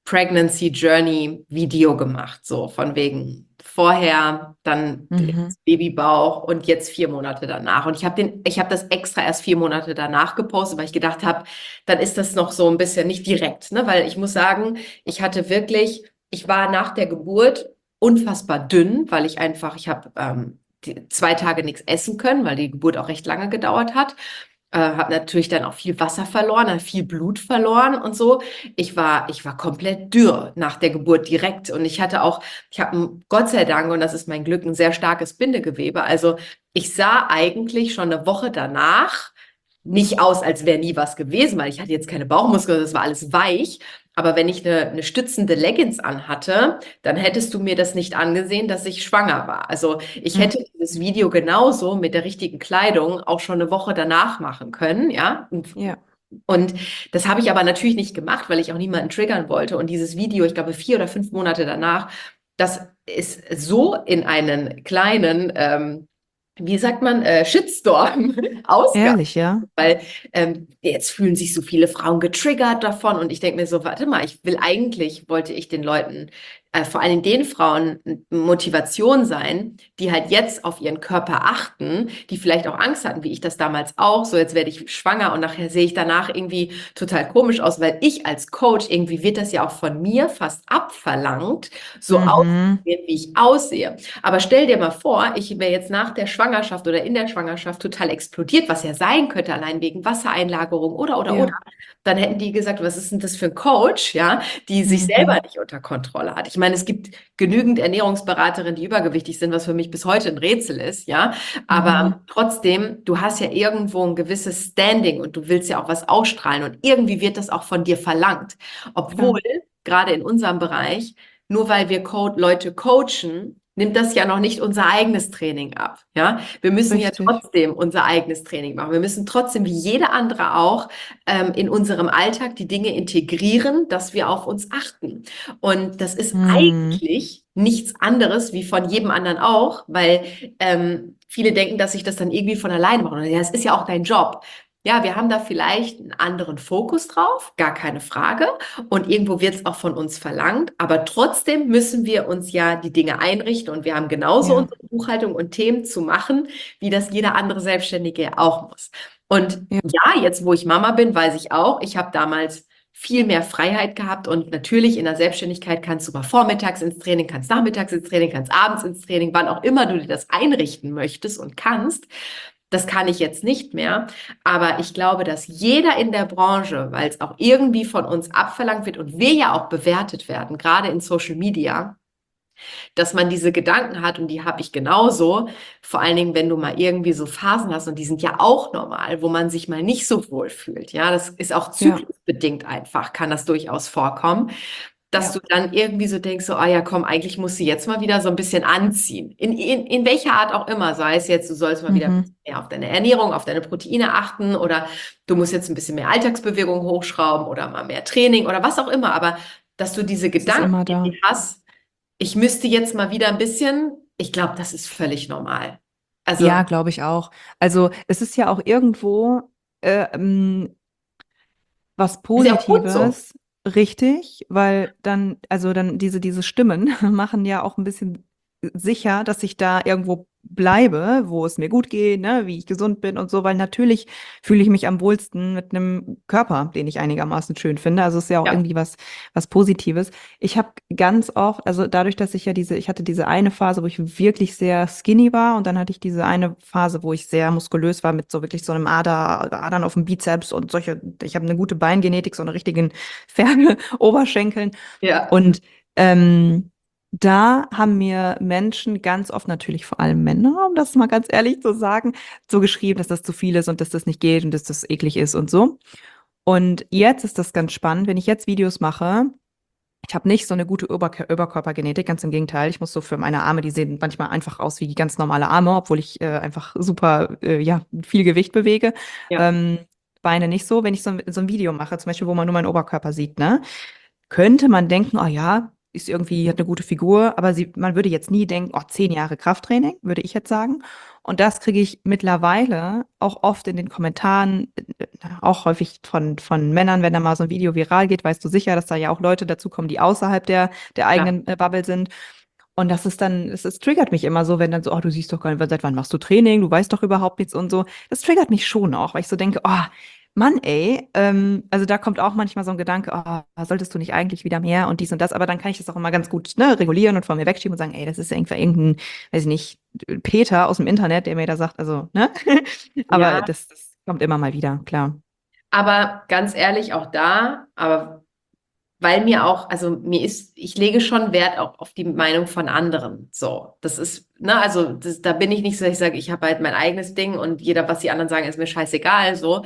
Pregnancy Journey Video gemacht, so von wegen vorher, dann Mhm. Babybauch und jetzt vier Monate danach. Und ich habe den, ich habe das extra erst vier Monate danach gepostet, weil ich gedacht habe, dann ist das noch so ein bisschen nicht direkt, ne? Weil ich muss sagen, ich hatte wirklich, ich war nach der Geburt unfassbar dünn, weil ich einfach, ich habe ähm, die, zwei Tage nichts essen können, weil die Geburt auch recht lange gedauert hat. Äh, habe natürlich dann auch viel Wasser verloren, dann viel Blut verloren und so. Ich war, ich war komplett dürr nach der Geburt direkt und ich hatte auch, ich habe Gott sei Dank, und das ist mein Glück, ein sehr starkes Bindegewebe. Also ich sah eigentlich schon eine Woche danach nicht aus, als wäre nie was gewesen, weil ich hatte jetzt keine Bauchmuskeln, das war alles weich. Aber wenn ich eine, eine stützende Leggings anhatte, dann hättest du mir das nicht angesehen, dass ich schwanger war. Also ich Mhm. hätte dieses Video genauso mit der richtigen Kleidung auch schon eine Woche danach machen können, ja. Und, Ja. und das habe ich aber natürlich nicht gemacht, weil ich auch niemanden triggern wollte. Und dieses Video, ich glaube, vier oder fünf Monate danach, das ist so in einen kleinen, ähm, wie sagt man, äh, Shitstorm ausgegangen. Ehrlich, ja. Weil ähm, jetzt fühlen sich so viele Frauen getriggert davon und ich denke mir so, warte mal, ich will eigentlich, wollte ich den Leuten, äh, vor allem den Frauen, Motivation sein, die halt jetzt auf ihren Körper achten, die vielleicht auch Angst hatten, wie ich das damals auch, so jetzt werde ich schwanger und nachher sehe ich danach irgendwie total komisch aus, weil ich als Coach, irgendwie wird das ja auch von mir fast abverlangt, so Mhm. auszusehen, wie ich aussehe. Aber stell dir mal vor, ich wäre jetzt nach der Schwangerschaft oder in der Schwangerschaft total explodiert, was ja sein könnte, allein wegen Wassereinlagerung oder, oder, oder. Ja. Dann hätten die gesagt, was ist denn das für ein Coach, ja, die sich selber Mhm. nicht unter Kontrolle hat. Ich meine, es gibt genügend Ernährungsberaterinnen, die übergewichtig sind, was für mich bis heute ein Rätsel ist, ja. Aber Mhm. trotzdem, du hast ja irgendwo ein gewisses Standing und du willst ja auch was ausstrahlen und irgendwie wird das auch von dir verlangt. Klar. Obwohl, gerade in unserem Bereich, nur weil wir Co Leute coachen, nimmt das ja noch nicht unser eigenes Training ab. Ja, wir müssen ja Richtig. trotzdem unser eigenes Training machen. Wir müssen trotzdem, wie jeder andere auch, ähm, in unserem Alltag die Dinge integrieren, dass wir auf uns achten. Und das ist Mhm. eigentlich nichts anderes wie von jedem anderen auch, weil ähm, viele denken, dass ich das dann irgendwie von alleine mache. Und ja, es ist ja auch dein Job. Ja, wir haben da vielleicht einen anderen Fokus drauf, gar keine Frage. Und irgendwo wird es auch von uns verlangt. Aber trotzdem müssen wir uns ja die Dinge einrichten. Und wir haben genauso Ja. unsere Buchhaltung und Themen zu machen, wie das jeder andere Selbstständige auch muss. Und Ja. ja, jetzt wo ich Mama bin, weiß ich auch, ich habe damals viel mehr Freiheit gehabt. Und natürlich in der Selbstständigkeit kannst du mal vormittags ins Training, kannst nachmittags ins Training, kannst abends ins Training, wann auch immer du dir das einrichten möchtest und kannst. Das kann ich jetzt nicht mehr, aber ich glaube, dass jeder in der Branche, weil es auch irgendwie von uns abverlangt wird und wir ja auch bewertet werden, gerade in Social Media, dass man diese Gedanken hat und die habe ich genauso, vor allen Dingen, wenn du mal irgendwie so Phasen hast und die sind ja auch normal, wo man sich mal nicht so wohl fühlt. Ja, das ist auch Ja. zyklusbedingt einfach, kann das durchaus vorkommen, dass Ja. du dann irgendwie so denkst, so, ah ja, komm, eigentlich musst du jetzt mal wieder so ein bisschen anziehen. In, in, in welcher Art auch immer, sei es jetzt, du sollst mal wieder ein Mhm. bisschen mehr auf deine Ernährung, auf deine Proteine achten oder du musst jetzt ein bisschen mehr Alltagsbewegung hochschrauben oder mal mehr Training oder was auch immer, aber dass du diese Es ist Gedanken immer da. irgendwie hast, ich müsste jetzt mal wieder ein bisschen, ich glaube, das ist völlig normal. Also, Ja, glaube ich auch. Also es ist ja auch irgendwo äh, ähm, was ist ja auch gut so. Positives, richtig, weil dann, also dann diese, diese Stimmen machen ja auch ein bisschen sicher, dass ich da irgendwo bleibe, wo es mir gut geht, ne, wie ich gesund bin und so, weil natürlich fühle ich mich am wohlsten mit einem Körper, den ich einigermaßen schön finde. Also es ist ja auch Ja, irgendwie was, was Positives. Ich habe ganz oft, also dadurch, dass ich ja diese, ich hatte diese eine Phase, wo ich wirklich sehr skinny war und dann hatte ich diese eine Phase, wo ich sehr muskulös war mit so wirklich so einem Ader, Adern auf dem Bizeps und solche, ich habe eine gute Beingenetik, so eine richtigen Ferkel, Oberschenkeln ja, und ähm, da haben mir Menschen ganz oft, natürlich vor allem Männer, um das mal ganz ehrlich zu sagen, so geschrieben, dass das zu viel ist und dass das nicht geht und dass das eklig ist und so. Und jetzt ist das ganz spannend, wenn ich jetzt Videos mache. Ich habe nicht so eine gute Oberkör Oberkörpergenetik, ganz im Gegenteil. Ich muss so für meine Arme, die sehen manchmal einfach aus wie ganz normale Arme, obwohl ich äh, einfach super, äh, ja, viel Gewicht bewege. ja, Ähm, Beine nicht so. Wenn ich so, ein- so ein Video mache, zum Beispiel, wo man nur meinen Oberkörper sieht, ne, könnte man denken, oh ja, ist irgendwie, hat eine gute Figur, aber sie, man würde jetzt nie denken, oh, zehn Jahre Krafttraining, würde ich jetzt sagen. Und das kriege ich mittlerweile auch oft in den Kommentaren, äh, auch häufig von, von Männern, wenn da mal so ein Video viral geht, weißt du sicher, dass da ja auch Leute dazukommen, die außerhalb der, der Ja. eigenen äh, Bubble sind. Und das ist dann, es, es triggert mich immer so, wenn dann so, oh, du siehst doch gar nicht, seit wann machst du Training, du weißt doch überhaupt nichts und so. Das triggert mich schon auch, weil ich so denke, oh, Mann, ey, ähm, also da kommt auch manchmal so ein Gedanke, oh, solltest du nicht eigentlich wieder mehr und dies und das, aber dann kann ich das auch immer ganz gut, ne, regulieren und von mir wegschieben und sagen, ey, das ist irgendwie irgendein, weiß ich nicht, Peter aus dem Internet, der mir da sagt, also, ne? Aber Ja, das, das kommt immer mal wieder, klar. aber ganz ehrlich, auch da, aber weil mir auch, also mir ist, ich lege schon Wert auch auf die Meinung von anderen. So, das ist, ne, also das, da bin ich nicht so, dass ich sage, ich habe halt mein eigenes Ding und jeder, was die anderen sagen, ist mir scheißegal, so.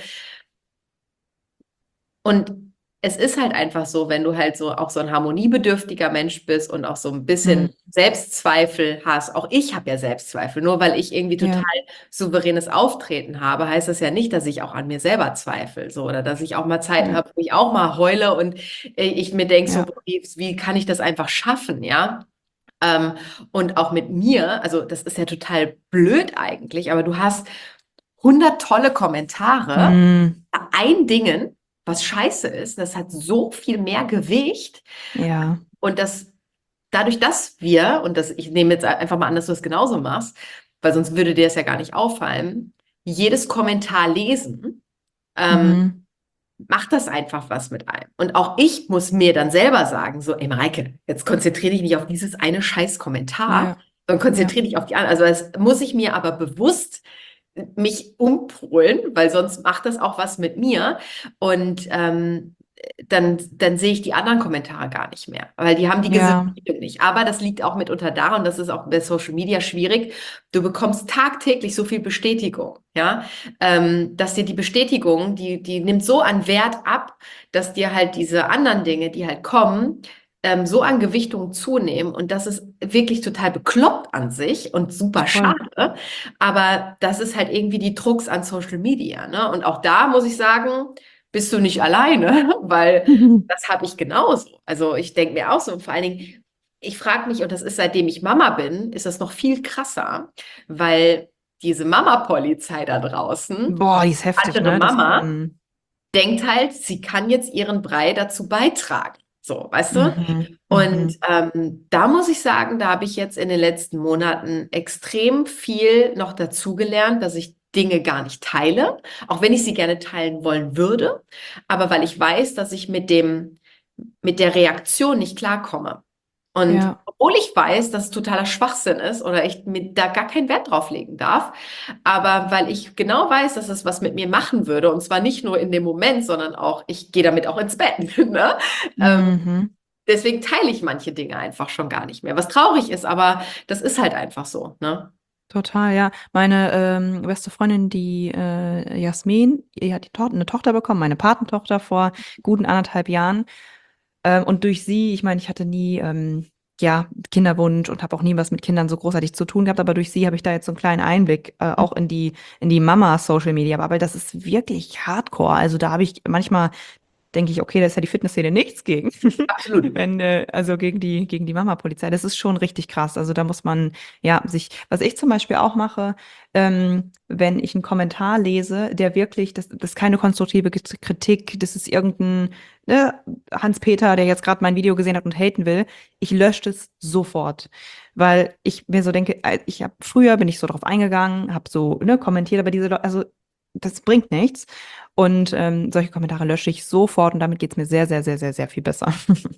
Und es ist halt einfach so, wenn du halt so auch so ein harmoniebedürftiger Mensch bist und auch so ein bisschen Mhm. Selbstzweifel hast. Auch ich habe ja Selbstzweifel. Nur weil ich irgendwie total Ja, souveränes Auftreten habe, heißt das ja nicht, dass ich auch an mir selber zweifle. So, oder dass ich auch mal Zeit ja, habe, wo ich auch mal heule und äh, ich mir denke, so, ja, wie, wie kann ich das einfach schaffen, ja? Ähm, und auch mit mir, also das ist ja total blöd eigentlich, aber du hast hundert tolle Kommentare, mm, ein Dingen, was scheiße ist, das hat so viel mehr Gewicht ja, und das dadurch, dass wir, und das, ich nehme jetzt einfach mal an, dass du es genauso machst, weil sonst würde dir das ja gar nicht auffallen, jedes Kommentar lesen, ähm, mhm. macht das einfach was mit einem. Und auch ich muss mir dann selber sagen, so, ey Mareike, jetzt konzentriere dich nicht auf dieses eine scheiß Kommentar, Ja, sondern ja, konzentriere dich auf die anderen. Also das muss ich mir aber bewusst mich umpolen, weil sonst macht das auch was mit mir. Und ähm, dann, dann sehe ich die anderen Kommentare gar nicht mehr, weil die haben die ja, Gesinnung nicht. Aber das liegt auch mitunter daran, und das ist auch bei Social Media schwierig, du bekommst tagtäglich so viel Bestätigung, ja, ähm, dass dir die Bestätigung, die, die nimmt so an Wert ab, dass dir halt diese anderen Dinge, die halt kommen, ähm, so an Gewichtung zunehmen. Und das ist wirklich total bekloppt an sich und super voll. schade. Aber das ist halt irgendwie die Krux an Social Media, ne? Und auch da muss ich sagen, bist du nicht alleine, weil das habe ich genauso. Also ich denke mir auch so, und vor allen Dingen, ich frage mich, und das ist seitdem ich Mama bin, ist das noch viel krasser, weil diese Mama-Polizei da draußen, Boah, die ist heftig, andere ne? Das, Mama, mm, denkt halt, sie kann jetzt ihren Brei dazu beitragen. So, weißt du? mhm, Und mhm, ähm, da muss ich sagen, da habe ich jetzt in den letzten Monaten extrem viel noch dazugelernt, dass ich Dinge gar nicht teile, auch wenn ich sie gerne teilen wollen würde, aber weil ich weiß, dass ich mit dem, mit der Reaktion nicht klarkomme. Und ja, obwohl ich weiß, dass es totaler Schwachsinn ist oder ich mir da gar keinen Wert drauf legen darf, aber weil ich genau weiß, dass es was mit mir machen würde, und zwar nicht nur in dem Moment, sondern auch, ich gehe damit auch ins Bett. Ne? Ähm, mhm, deswegen teile ich manche Dinge einfach schon gar nicht mehr, was traurig ist, aber das ist halt einfach so. Ne? total, ja. Meine ähm, beste Freundin, die äh, Jasmin, die hat die to eine Tochter bekommen, meine Patentochter vor guten anderthalb Jahren. Ähm, und durch sie, ich meine, ich hatte nie, ähm, ja, Kinderwunsch und habe auch nie was mit Kindern so großartig zu tun gehabt, aber durch sie habe ich da jetzt so einen kleinen Einblick äh, auch in die, in die Mama-Social Media. Aber das ist wirklich hardcore. Also da habe ich manchmal denke ich, okay, da ist ja die Fitnessszene nichts gegen. Absolut. Wenn, äh, also gegen die, gegen die Mama-Polizei. Das ist schon richtig krass. Also da muss man, ja, sich, was ich zum Beispiel auch mache, ähm, wenn ich einen Kommentar lese, der wirklich, das, das ist keine konstruktive Kritik, das ist irgendein, ne, Hans-Peter, der jetzt gerade mein Video gesehen hat und haten will, ich lösche es sofort. Weil ich mir so denke, äh, ich habe früher bin ich so drauf eingegangen, habe so, ne, kommentiert, aber diese Leute, also das bringt nichts. Und ähm, solche Kommentare lösche ich sofort und damit geht es mir sehr, sehr, sehr, sehr, sehr viel besser.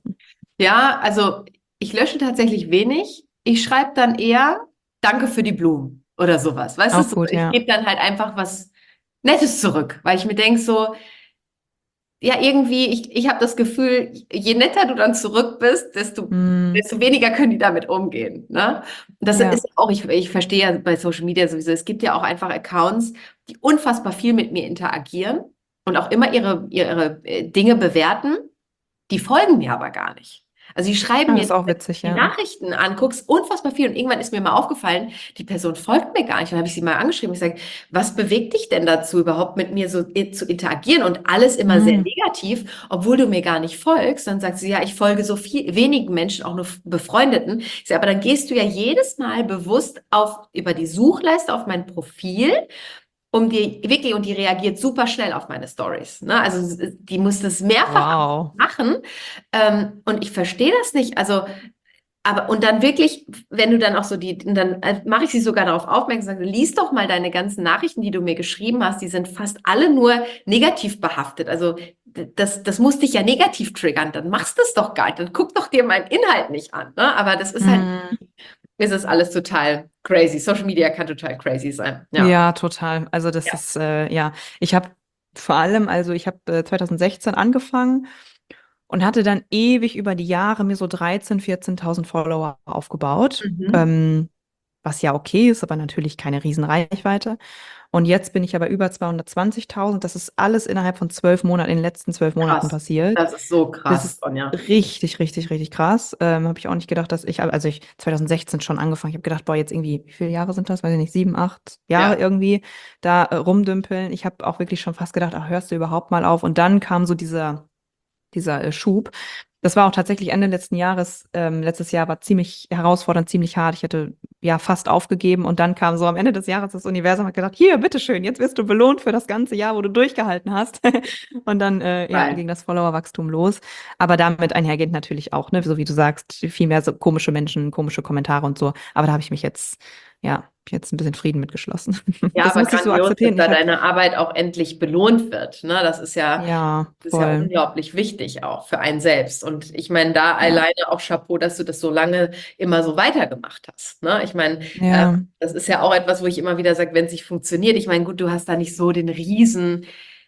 Ja, also ich lösche tatsächlich wenig. Ich schreibe dann eher Danke für die Blumen oder sowas. Weißt du, Auch so, gut, ich ja. gebe dann halt einfach was Nettes zurück, weil ich mir denke so, ja, irgendwie, ich, ich habe das Gefühl, je netter du dann zurück bist, desto, Hm, desto weniger können die damit umgehen. Ne? Und das ja, ist auch, ich, ich verstehe ja bei Social Media sowieso, es gibt ja auch einfach Accounts, die unfassbar viel mit mir interagieren und auch immer ihre, ihre äh, Dinge bewerten, die folgen mir aber gar nicht. Also die schreiben Ah, mir das ist auch witzig, die ja. Nachrichten an, guckst unfassbar viel und irgendwann ist mir mal aufgefallen, die Person folgt mir gar nicht. Dann habe ich sie mal angeschrieben. Ich sage, was bewegt dich denn dazu, überhaupt mit mir so i- zu interagieren und alles immer sehr Mm. negativ, obwohl du mir gar nicht folgst? Dann sagt sie, ja, ich folge so viel, wenigen Menschen, auch nur Befreundeten. Ich sage, aber dann gehst du ja jedes Mal bewusst auf, über die Suchleiste auf mein Profil, um die, wirklich, und die reagiert super schnell auf meine Stories. Ne? Also die muss das mehrfach Wow. machen. Ähm, und ich verstehe das nicht. Also, aber und dann wirklich, wenn du dann auch so die, und dann äh, mache ich sie sogar darauf aufmerksam, sage, lies doch mal deine ganzen Nachrichten, die du mir geschrieben hast, die sind fast alle nur negativ behaftet. Also d- das, das muss dich ja negativ triggern, dann machst du es doch gar nicht, dann guck doch dir meinen Inhalt nicht an. Ne? Aber das ist halt, Mm. ist es alles total crazy. Social Media kann total crazy sein. Ja. Ja, total. Also das Ja. ist, äh, ja, ich habe vor allem, also ich habe äh, zwanzig sechzehn angefangen und hatte dann ewig über die Jahre mir so dreizehntausend, vierzehntausend Follower aufgebaut, Mhm. ähm, was ja okay ist, aber natürlich keine Riesenreichweite. Und jetzt bin ich aber über zweihundertzwanzigtausend. Das ist alles innerhalb von zwölf Monaten, in den letzten zwölf Monaten Krass. passiert. Das ist so Das krass, ist Sonja. richtig, richtig, richtig krass. Ähm, habe ich auch nicht gedacht, dass ich, also ich zwanzig sechzehn schon angefangen. Ich habe gedacht, boah, jetzt irgendwie, wie viele Jahre sind das? Weiß ich nicht, sieben, acht Jahre Ja. irgendwie da äh, rumdümpeln. Ich habe auch wirklich schon fast gedacht, ach, hörst du überhaupt mal auf? Und dann kam so dieser dieser äh, Schub. Das war auch tatsächlich Ende letzten Jahres. Ähm, letztes Jahr war ziemlich herausfordernd, ziemlich hart. Ich hätte ja fast aufgegeben und dann kam so am Ende des Jahres das Universum hat gedacht, hier, bitteschön, jetzt wirst du belohnt für das ganze Jahr, wo du durchgehalten hast. Und dann äh, ja, Geil. ging das Followerwachstum los. Aber damit einhergeht natürlich auch, ne, so wie du sagst, viel mehr so komische Menschen, komische Kommentare und so. Aber da habe ich mich jetzt, ja, hab ich jetzt ein bisschen Frieden mitgeschlossen. Ja, Das aber muss ich so grandios, dass akzeptieren. da Ich habe, deine Arbeit auch endlich belohnt wird. Ne? Das ist ja, ja, das ist ja voll. unglaublich wichtig auch für einen selbst. Und ich meine, da Ja, alleine auch Chapeau, dass du das so lange immer so weitergemacht hast. Ne? Ich meine, äh, ja, das ist ja auch etwas, wo ich immer wieder sage, wenn es nicht funktioniert, ich meine, gut, du hast da nicht so den riesen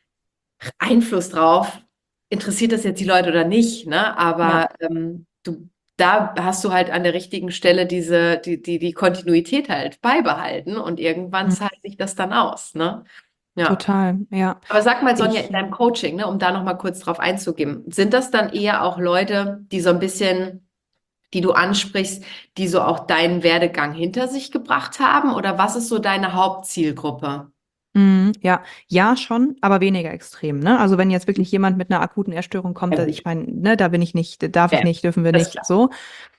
Einfluss drauf, interessiert das jetzt die Leute oder nicht, ne? ja. Aber ähm, du, da hast du halt an der richtigen Stelle diese, die, die, die Kontinuität halt beibehalten und irgendwann Hm, zahlt sich das dann aus, ne? Ja. total, ja. Aber sag mal, Sonja, in Ich, deinem Coaching, ne, um da nochmal kurz drauf einzugehen, sind das dann eher auch Leute, die so ein bisschen, die du ansprichst, die so auch deinen Werdegang hinter sich gebracht haben? Oder was ist so deine Hauptzielgruppe? mm, ja, ja, schon, aber weniger extrem, ne? Also wenn jetzt wirklich jemand mit einer akuten Essstörung kommt, Ja, da, ich gut. meine, ne, da bin ich nicht, da darf ich Ja, nicht, dürfen wir das ist nicht, klar. so.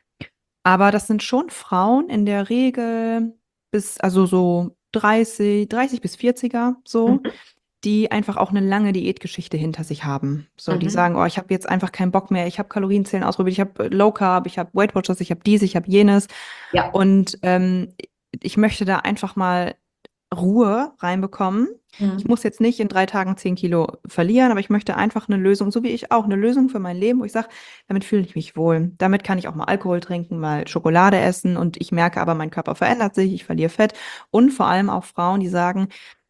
Aber das sind schon Frauen in der Regel bis, also so dreißig, dreißig bis vierziger, so, Mhm. die einfach auch eine lange Diätgeschichte hinter sich haben. So, die Mhm. sagen, oh, ich habe jetzt einfach keinen Bock mehr, ich habe Kalorienzählen ausprobiert, ich habe Low Carb, ich habe Weight Watchers, ich habe dies, ich habe jenes. Ja. Und ähm, ich möchte da einfach mal Ruhe reinbekommen. Ich Mhm. muss jetzt nicht in drei Tagen zehn Kilo verlieren, aber ich möchte einfach eine Lösung, so wie ich auch, eine Lösung für mein Leben, wo ich sage, damit fühle ich mich wohl. Damit kann ich auch mal Alkohol trinken, mal Schokolade essen und ich merke aber, mein Körper verändert sich, ich verliere Fett. Und vor allem auch Frauen, die sagen,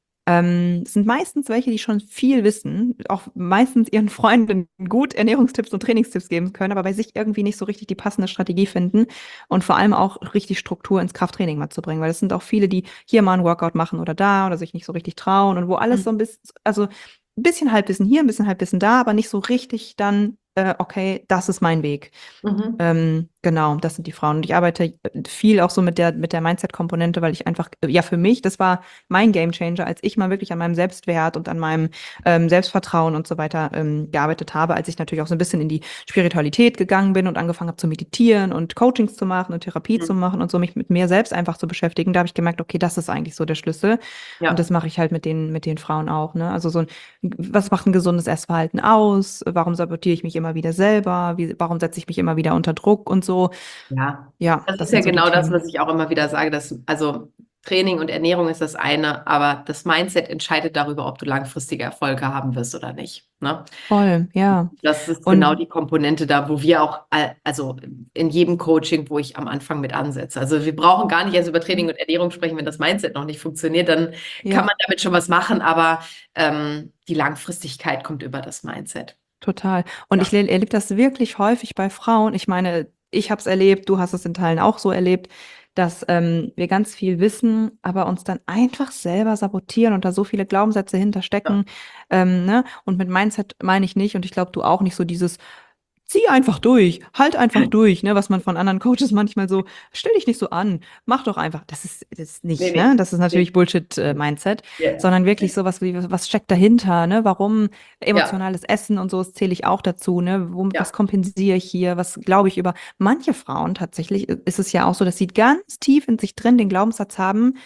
ähm, es sind meistens welche, die schon viel wissen, auch meistens ihren Freunden gut Ernährungstipps und Trainingstipps geben können, aber bei sich irgendwie nicht so richtig die passende Strategie finden und vor allem auch richtig Struktur ins Krafttraining mal zu bringen, weil es sind auch viele, die hier mal ein Workout machen oder da oder sich nicht so richtig trauen und wo alles so Mhm. ein bisschen, also ein bisschen Halbwissen hier, ein bisschen Halbwissen da, aber nicht so richtig dann, äh, okay, das ist mein Weg. Mhm. Ähm, genau, das sind die Frauen. Und ich arbeite viel auch so mit der, mit der Mindset-Komponente, weil ich einfach, ja, für mich, das war mein Gamechanger, als ich mal wirklich an meinem Selbstwert und an meinem ähm, Selbstvertrauen und so weiter ähm, gearbeitet habe, als ich natürlich auch so ein bisschen in die Spiritualität gegangen bin und angefangen habe zu meditieren und Coachings zu machen und Therapie zu Mhm. machen und so mich mit mir selbst einfach zu beschäftigen. Da habe ich gemerkt, okay, das ist eigentlich so der Schlüssel. Und das Ja. mache ich halt mit den, mit den Frauen auch, ne? Also so ein, was macht ein gesundes Essverhalten aus? Warum sabotiere ich mich immer wieder selber? Wie, warum setze ich mich immer wieder unter Druck und so? Ja. Ja, Das das ist ja sind so die genau das, Themen. was ich auch immer wieder sage, dass, also Training und Ernährung ist das eine, aber das Mindset entscheidet darüber, ob du langfristige Erfolge haben wirst oder nicht. Ne? Voll, ja. Das ist genau Und die Komponente da, wo wir auch, äh, also in jedem Coaching, wo ich am Anfang mit ansetze. Also wir brauchen gar nicht erst über Training und Ernährung sprechen, wenn das Mindset noch nicht funktioniert, dann kann ja, man damit schon was machen, aber ähm, die Langfristigkeit kommt über das Mindset. total. Und Ja. ich le- erlebe das wirklich häufig bei Frauen. Ich meine, ich habe es erlebt, du hast es in Teilen auch so erlebt, dass ähm, wir ganz viel wissen, aber uns dann einfach selber sabotieren und da so viele Glaubenssätze Ja. hinterstecken. Ähm, ne? Und mit Mindset meine ich nicht, und ich glaube, du auch nicht so dieses, zieh einfach durch, halt einfach durch, ne, was man von anderen Coaches manchmal so, stell dich nicht so an, mach doch einfach. Das ist, das ist Nee, nicht, nee. ne? Das ist Nee. natürlich Bullshit-Mindset, Ja. sondern wirklich sowas wie, was steckt dahinter, ne? Warum Ja. emotionales Essen und so, das zähle ich auch dazu, ne? Wo, was Ja. kompensiere ich hier? Was glaube ich über manche Frauen tatsächlich, ist es ja auch so, dass sie ganz tief in sich drin den Glaubenssatz haben,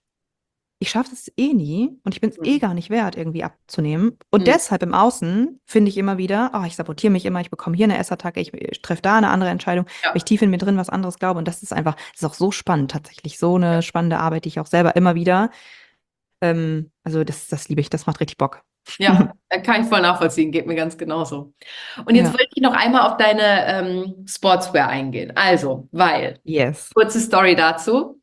ich schaffe es eh nie und ich bin es eh Mhm. gar nicht wert, irgendwie abzunehmen. Und Mhm. deshalb im Außen finde ich immer wieder, oh, ich sabotiere mich immer, ich bekomme hier eine Essattacke, ich, ich treffe da eine andere Entscheidung, weil ich Ja. tief in mir drin was anderes glaube. Und das ist einfach, das ist auch so spannend tatsächlich, so eine spannende Arbeit, die ich auch selber immer wieder, ähm, also das, das liebe ich, das macht richtig Bock. Ja, äh, kann ich voll nachvollziehen, geht mir ganz genauso. Und jetzt Ja, wollte ich noch einmal auf deine ähm, Sportswear eingehen. Also, weil, yes. kurze Story dazu.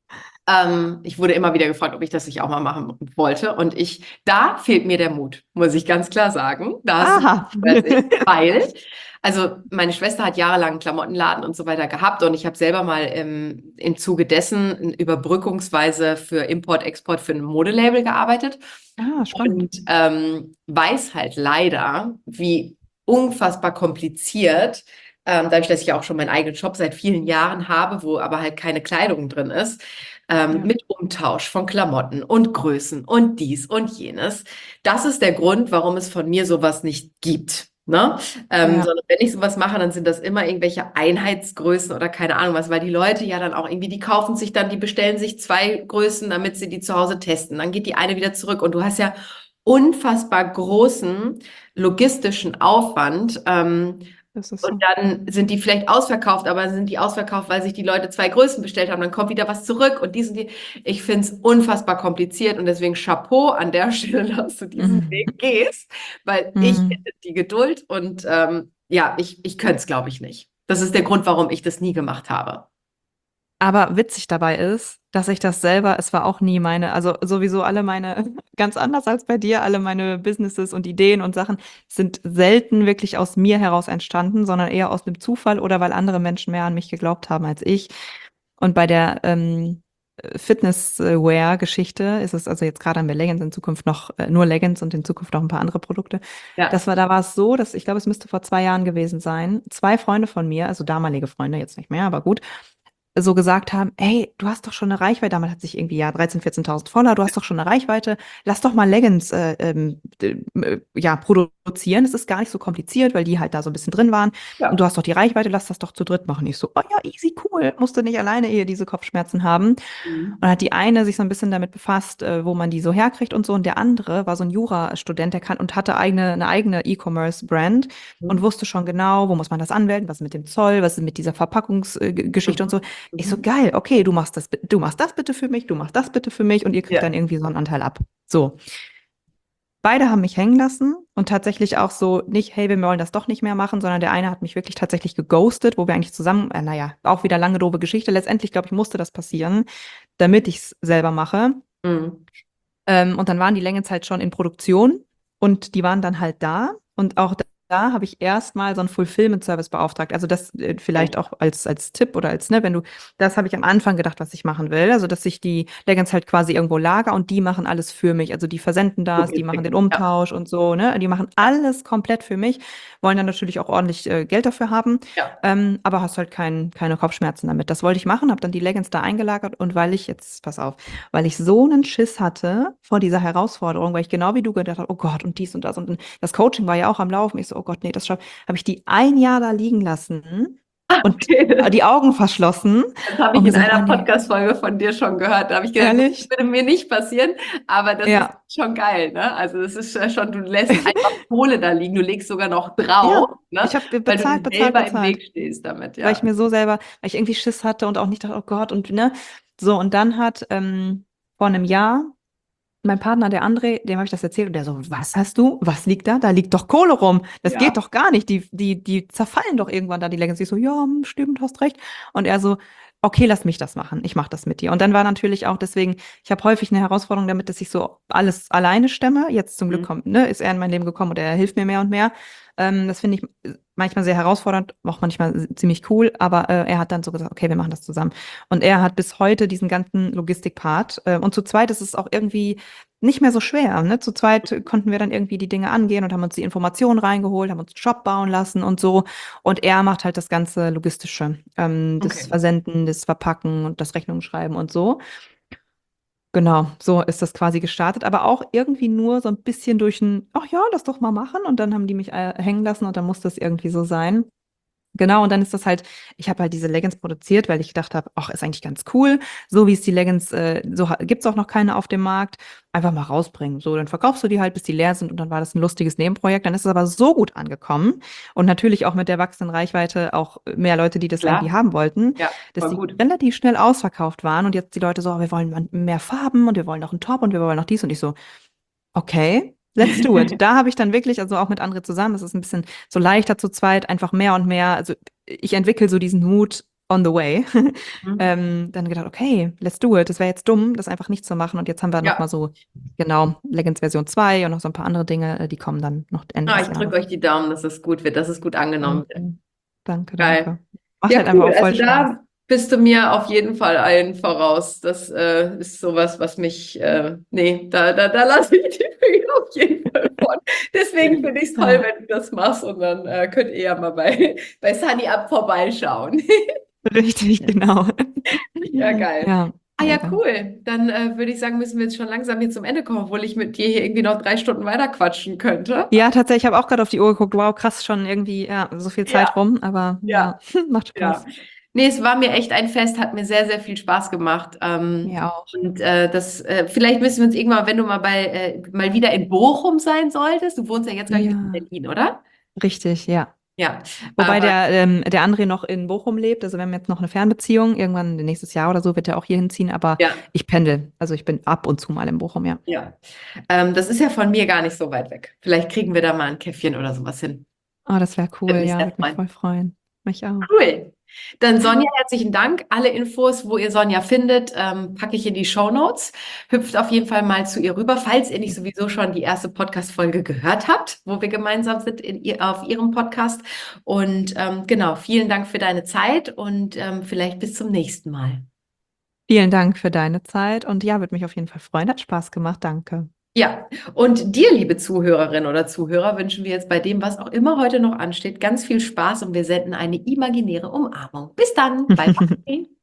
Ähm, ich wurde immer wieder gefragt, ob ich das nicht auch mal machen wollte. Und ich, da fehlt mir der Mut, muss ich ganz klar sagen. Da hast du Aha. als ich, weil, also meine Schwester hat jahrelang einen Klamottenladen und so weiter gehabt und ich habe selber mal im, im Zuge dessen überbrückungsweise für Import-Export für ein Modelabel gearbeitet Ah, spannend. und ähm, weiß halt leider, wie unfassbar kompliziert, ähm, dadurch, dass ich auch schon meinen eigenen Shop seit vielen Jahren habe, wo aber halt keine Kleidung drin ist, ähm, Ja, mit Umtausch von Klamotten und Größen und dies und jenes. Das ist der Grund, warum es von mir sowas nicht gibt. Ne? Ähm, ja, sondern wenn ich sowas mache, dann sind das immer irgendwelche Einheitsgrößen oder keine Ahnung was, weil die Leute ja dann auch irgendwie, die kaufen sich dann, die bestellen sich zwei Größen, damit sie die zu Hause testen. Dann geht die eine wieder zurück und du hast ja unfassbar großen logistischen Aufwand. Ähm, das ist und so. dann sind die vielleicht ausverkauft, aber sind die ausverkauft, weil sich die Leute zwei Größen bestellt haben. Dann kommt wieder was zurück und diesen, die. Ich finde es unfassbar kompliziert und deswegen Chapeau an der Stelle, dass du diesen Weg Mhm. gehst, weil ich Mhm. hätte die Geduld und ähm, ja, ich, ich könnte es, glaube ich, nicht. Das ist der Grund, warum ich das nie gemacht habe. Aber witzig dabei ist, dass ich das selber, es war auch nie meine, also sowieso alle meine, ganz anders als bei dir, alle meine Businesses und Ideen und Sachen sind selten wirklich aus mir heraus entstanden, sondern eher aus dem Zufall oder weil andere Menschen mehr an mich geglaubt haben als ich. Und bei der ähm, Fitnesswear-Geschichte ist es also jetzt gerade an mir Leggings, in Zukunft noch äh, nur Leggings und in Zukunft noch ein paar andere Produkte. Das Ja. war, da war es so, dass ich glaube, es müsste vor zwei Jahren gewesen sein. Zwei Freunde von mir, also damalige Freunde, jetzt nicht mehr, aber gut, so gesagt haben, hey, du hast doch schon eine Reichweite, damals hat sich irgendwie ja dreizehn, vierzehntausend Follower, du hast doch schon eine Reichweite, lass doch mal Leggings äh, ähm, äh, ja, produzieren. Es ist gar nicht so kompliziert, weil die halt da so ein bisschen drin waren. Und du Ja. hast doch die Reichweite, lass das doch zu dritt machen. Ich so, oh ja, easy, cool, musst du nicht alleine eher diese Kopfschmerzen haben. Und Mhm. hat die eine sich so ein bisschen damit befasst, äh, wo man die so herkriegt und so. Und der andere war so ein Jurastudent, der kann und hatte eigene, eine eigene E-Commerce-Brand und Mhm. wusste schon genau, wo muss man das anmelden, was ist mit dem Zoll, was ist mit dieser Verpackungsgeschichte und Mhm. so. Ich so, Mhm. geil, okay, du machst das, bi- du machst das bitte für mich, du machst das bitte für mich und ihr kriegt dann Ja. irgendwie so einen Anteil ab. So. Beide haben mich hängen lassen und tatsächlich auch so nicht, hey, wir wollen das doch nicht mehr machen, sondern der eine hat mich wirklich tatsächlich geghostet, wo wir eigentlich zusammen, äh, naja, auch wieder lange doofe Geschichte. Letztendlich, glaube ich, musste das passieren, damit ich es selber mache. Mhm. Ähm, und dann waren die Längens halt schon in Produktion und die waren dann halt da. Und auch da, da habe ich erstmal so einen Fulfillment-Service beauftragt. Also das äh, vielleicht Okay. auch als, als Tipp oder als, ne, wenn du, das habe ich am Anfang gedacht, was ich machen will. Also dass ich die Leggings halt quasi irgendwo lager und die machen alles für mich. Also die versenden das, die machen den Logistik. Ja. Umtausch und so, ne? Die machen alles komplett für mich, wollen dann natürlich auch ordentlich äh, Geld dafür haben. Ja. Ähm, aber hast halt kein, keine Kopfschmerzen damit. Das wollte ich machen, habe dann die Leggings da eingelagert und weil ich jetzt, pass auf, weil ich so einen Schiss hatte vor dieser Herausforderung, weil ich genau wie du gedacht habe, oh Gott, und dies und das und das Coaching war ja auch am Laufen. Ich so, oh Gott, nee, das schafft, habe ich die ein Jahr da liegen lassen und Okay. die Augen verschlossen Das habe ich und in gesagt, oh einer nee, Podcast-Folge von dir schon gehört. Da habe ich gedacht, gut, das ehrlich? würde mir nicht passieren, aber das ist Ja, schon geil, ne? Also das ist ja schon, du lässt einfach Kohle da liegen, du legst sogar noch drauf, ja, ne? ich habe Weil du bezahlt, dir bezahlt, selber im bezahlt, Weg stehst damit, weil ich ja. mir so selber, weil ich irgendwie Schiss hatte und auch nicht dachte, oh Gott, und ne, so und dann hat ähm, vor einem Jahr mein Partner, der André, dem habe ich das erzählt und der so, was hast du? Was liegt da? Da liegt doch Kohle rum. Das geht Ja. doch gar nicht. Die, die, die zerfallen doch irgendwann da, die Leggings. Ich so, ja, hm, stimmt, hast recht. Und er so, okay, lass mich das machen. Ich mache das mit dir. Und dann war natürlich auch deswegen, ich habe häufig eine Herausforderung damit, dass ich so alles alleine stemme. Jetzt zum Glück Mhm. kommt, ne, ist er in mein Leben gekommen und er hilft mir mehr und mehr. Ähm, das finde ich manchmal sehr herausfordernd, auch manchmal s- ziemlich cool, aber äh, er hat dann so gesagt, okay, wir machen das zusammen. Und er hat bis heute diesen ganzen Logistikpart. Äh, und zu zweit ist es auch irgendwie nicht mehr so schwer. Ne? Zu zweit konnten wir dann irgendwie die Dinge angehen und haben uns die Informationen reingeholt, haben uns einen Shop bauen lassen und so. Und er macht halt das ganze Logistische, ähm, das Okay. Versenden, das Verpacken und das Rechnungsschreiben und so. Genau, so ist das quasi gestartet, aber auch irgendwie nur so ein bisschen durch ein, ach ja, lass doch mal machen. Und dann haben die mich äh, hängen lassen und dann muss das irgendwie so sein. Genau, und dann ist das halt, ich habe halt diese Leggings produziert, weil ich gedacht habe, ach, ist eigentlich ganz cool. So wie es die Leggings, äh, so gibt es auch noch keine auf dem Markt. Einfach mal rausbringen. So, dann verkaufst du die halt, bis die leer sind und dann war das ein lustiges Nebenprojekt. Dann ist es aber so gut angekommen und natürlich auch mit der wachsenden Reichweite auch mehr Leute, die das irgendwie Klar. haben wollten, Ja, dass voll die gut. relativ schnell ausverkauft waren und jetzt die Leute so, oh, wir wollen mehr Farben und wir wollen noch einen Top und wir wollen noch dies und ich so, okay, let's do it. Da habe ich dann wirklich, also auch mit anderen zusammen, es ist ein bisschen so leichter zu zweit, einfach mehr und mehr, also ich entwickle so diesen Mut on the way. Mhm. ähm, dann gedacht, okay, let's do it. Das wäre jetzt dumm, das einfach nicht zu machen. Und jetzt haben wir noch mal Ja. so, genau, Legends Version zwei und noch so ein paar andere Dinge, äh, die kommen dann noch Ende Ah, des ich drücke Jahres. euch die Daumen, dass es gut wird, dass es gut angenommen wird. Danke, danke, danke. Geil. Macht Ja, halt einfach cool. auch voll Also Spaß. da bist du mir auf jeden Fall allen voraus. Das äh, ist sowas, was mich, äh, nee, da, da, da lasse ich die Finger auf jeden Fall von. Deswegen finde ich es toll, Ja, wenn du das machst und dann äh, könnt ihr ja mal bei, bei Sunny Up vorbeischauen. richtig, genau. Ja, geil. Ja, Ah ja, mega. cool. Dann äh, würde ich sagen, müssen wir jetzt schon langsam hier zum Ende kommen, obwohl ich mit dir hier irgendwie noch drei Stunden weiter quatschen könnte. Ja, tatsächlich, ich habe auch gerade auf die Uhr geguckt. Wow, krass, schon irgendwie, ja, so viel Ja, Zeit rum, aber ja. ja, macht Ja. Spaß. Nee, es war mir echt ein Fest, hat mir sehr, sehr viel Spaß gemacht. Ähm, Mir auch. und äh, das, äh, vielleicht müssen wir uns irgendwann, wenn du mal bei, äh, mal wieder in Bochum sein solltest. Du wohnst ja jetzt, glaube ich, in Ja, Berlin, oder? richtig, ja. Ja. Wobei Aber der, ähm, der André noch in Bochum lebt, also wir haben jetzt noch eine Fernbeziehung. Irgendwann nächstes Jahr oder so wird er auch hier hinziehen, aber ja, ich pendel. Also ich bin ab und zu mal in Bochum, ja. ja. Ähm, das ist ja von mir gar nicht so weit weg. Vielleicht kriegen wir da mal ein Käffchen oder sowas hin. Oh, das wäre cool, Würde mich ja, sehr würde mich freuen. voll freuen. Mich auch. Cool. Dann Sonja, herzlichen Dank. Alle Infos, wo ihr Sonja findet, ähm, packe ich in die Shownotes. Hüpft auf jeden Fall mal zu ihr rüber, falls ihr nicht sowieso schon die erste Podcast-Folge gehört habt, wo wir gemeinsam sind in ihr, auf ihrem Podcast. Und ähm, genau, vielen Dank für deine Zeit und ähm, vielleicht bis zum nächsten Mal. Vielen Dank für deine Zeit und ja, würde mich auf jeden Fall freuen. Hat Spaß gemacht, danke. Ja, und dir, liebe Zuhörerin oder Zuhörer, wünschen wir jetzt bei dem, was auch immer heute noch ansteht, ganz viel Spaß und wir senden eine imaginäre Umarmung. Bis dann, bye bye.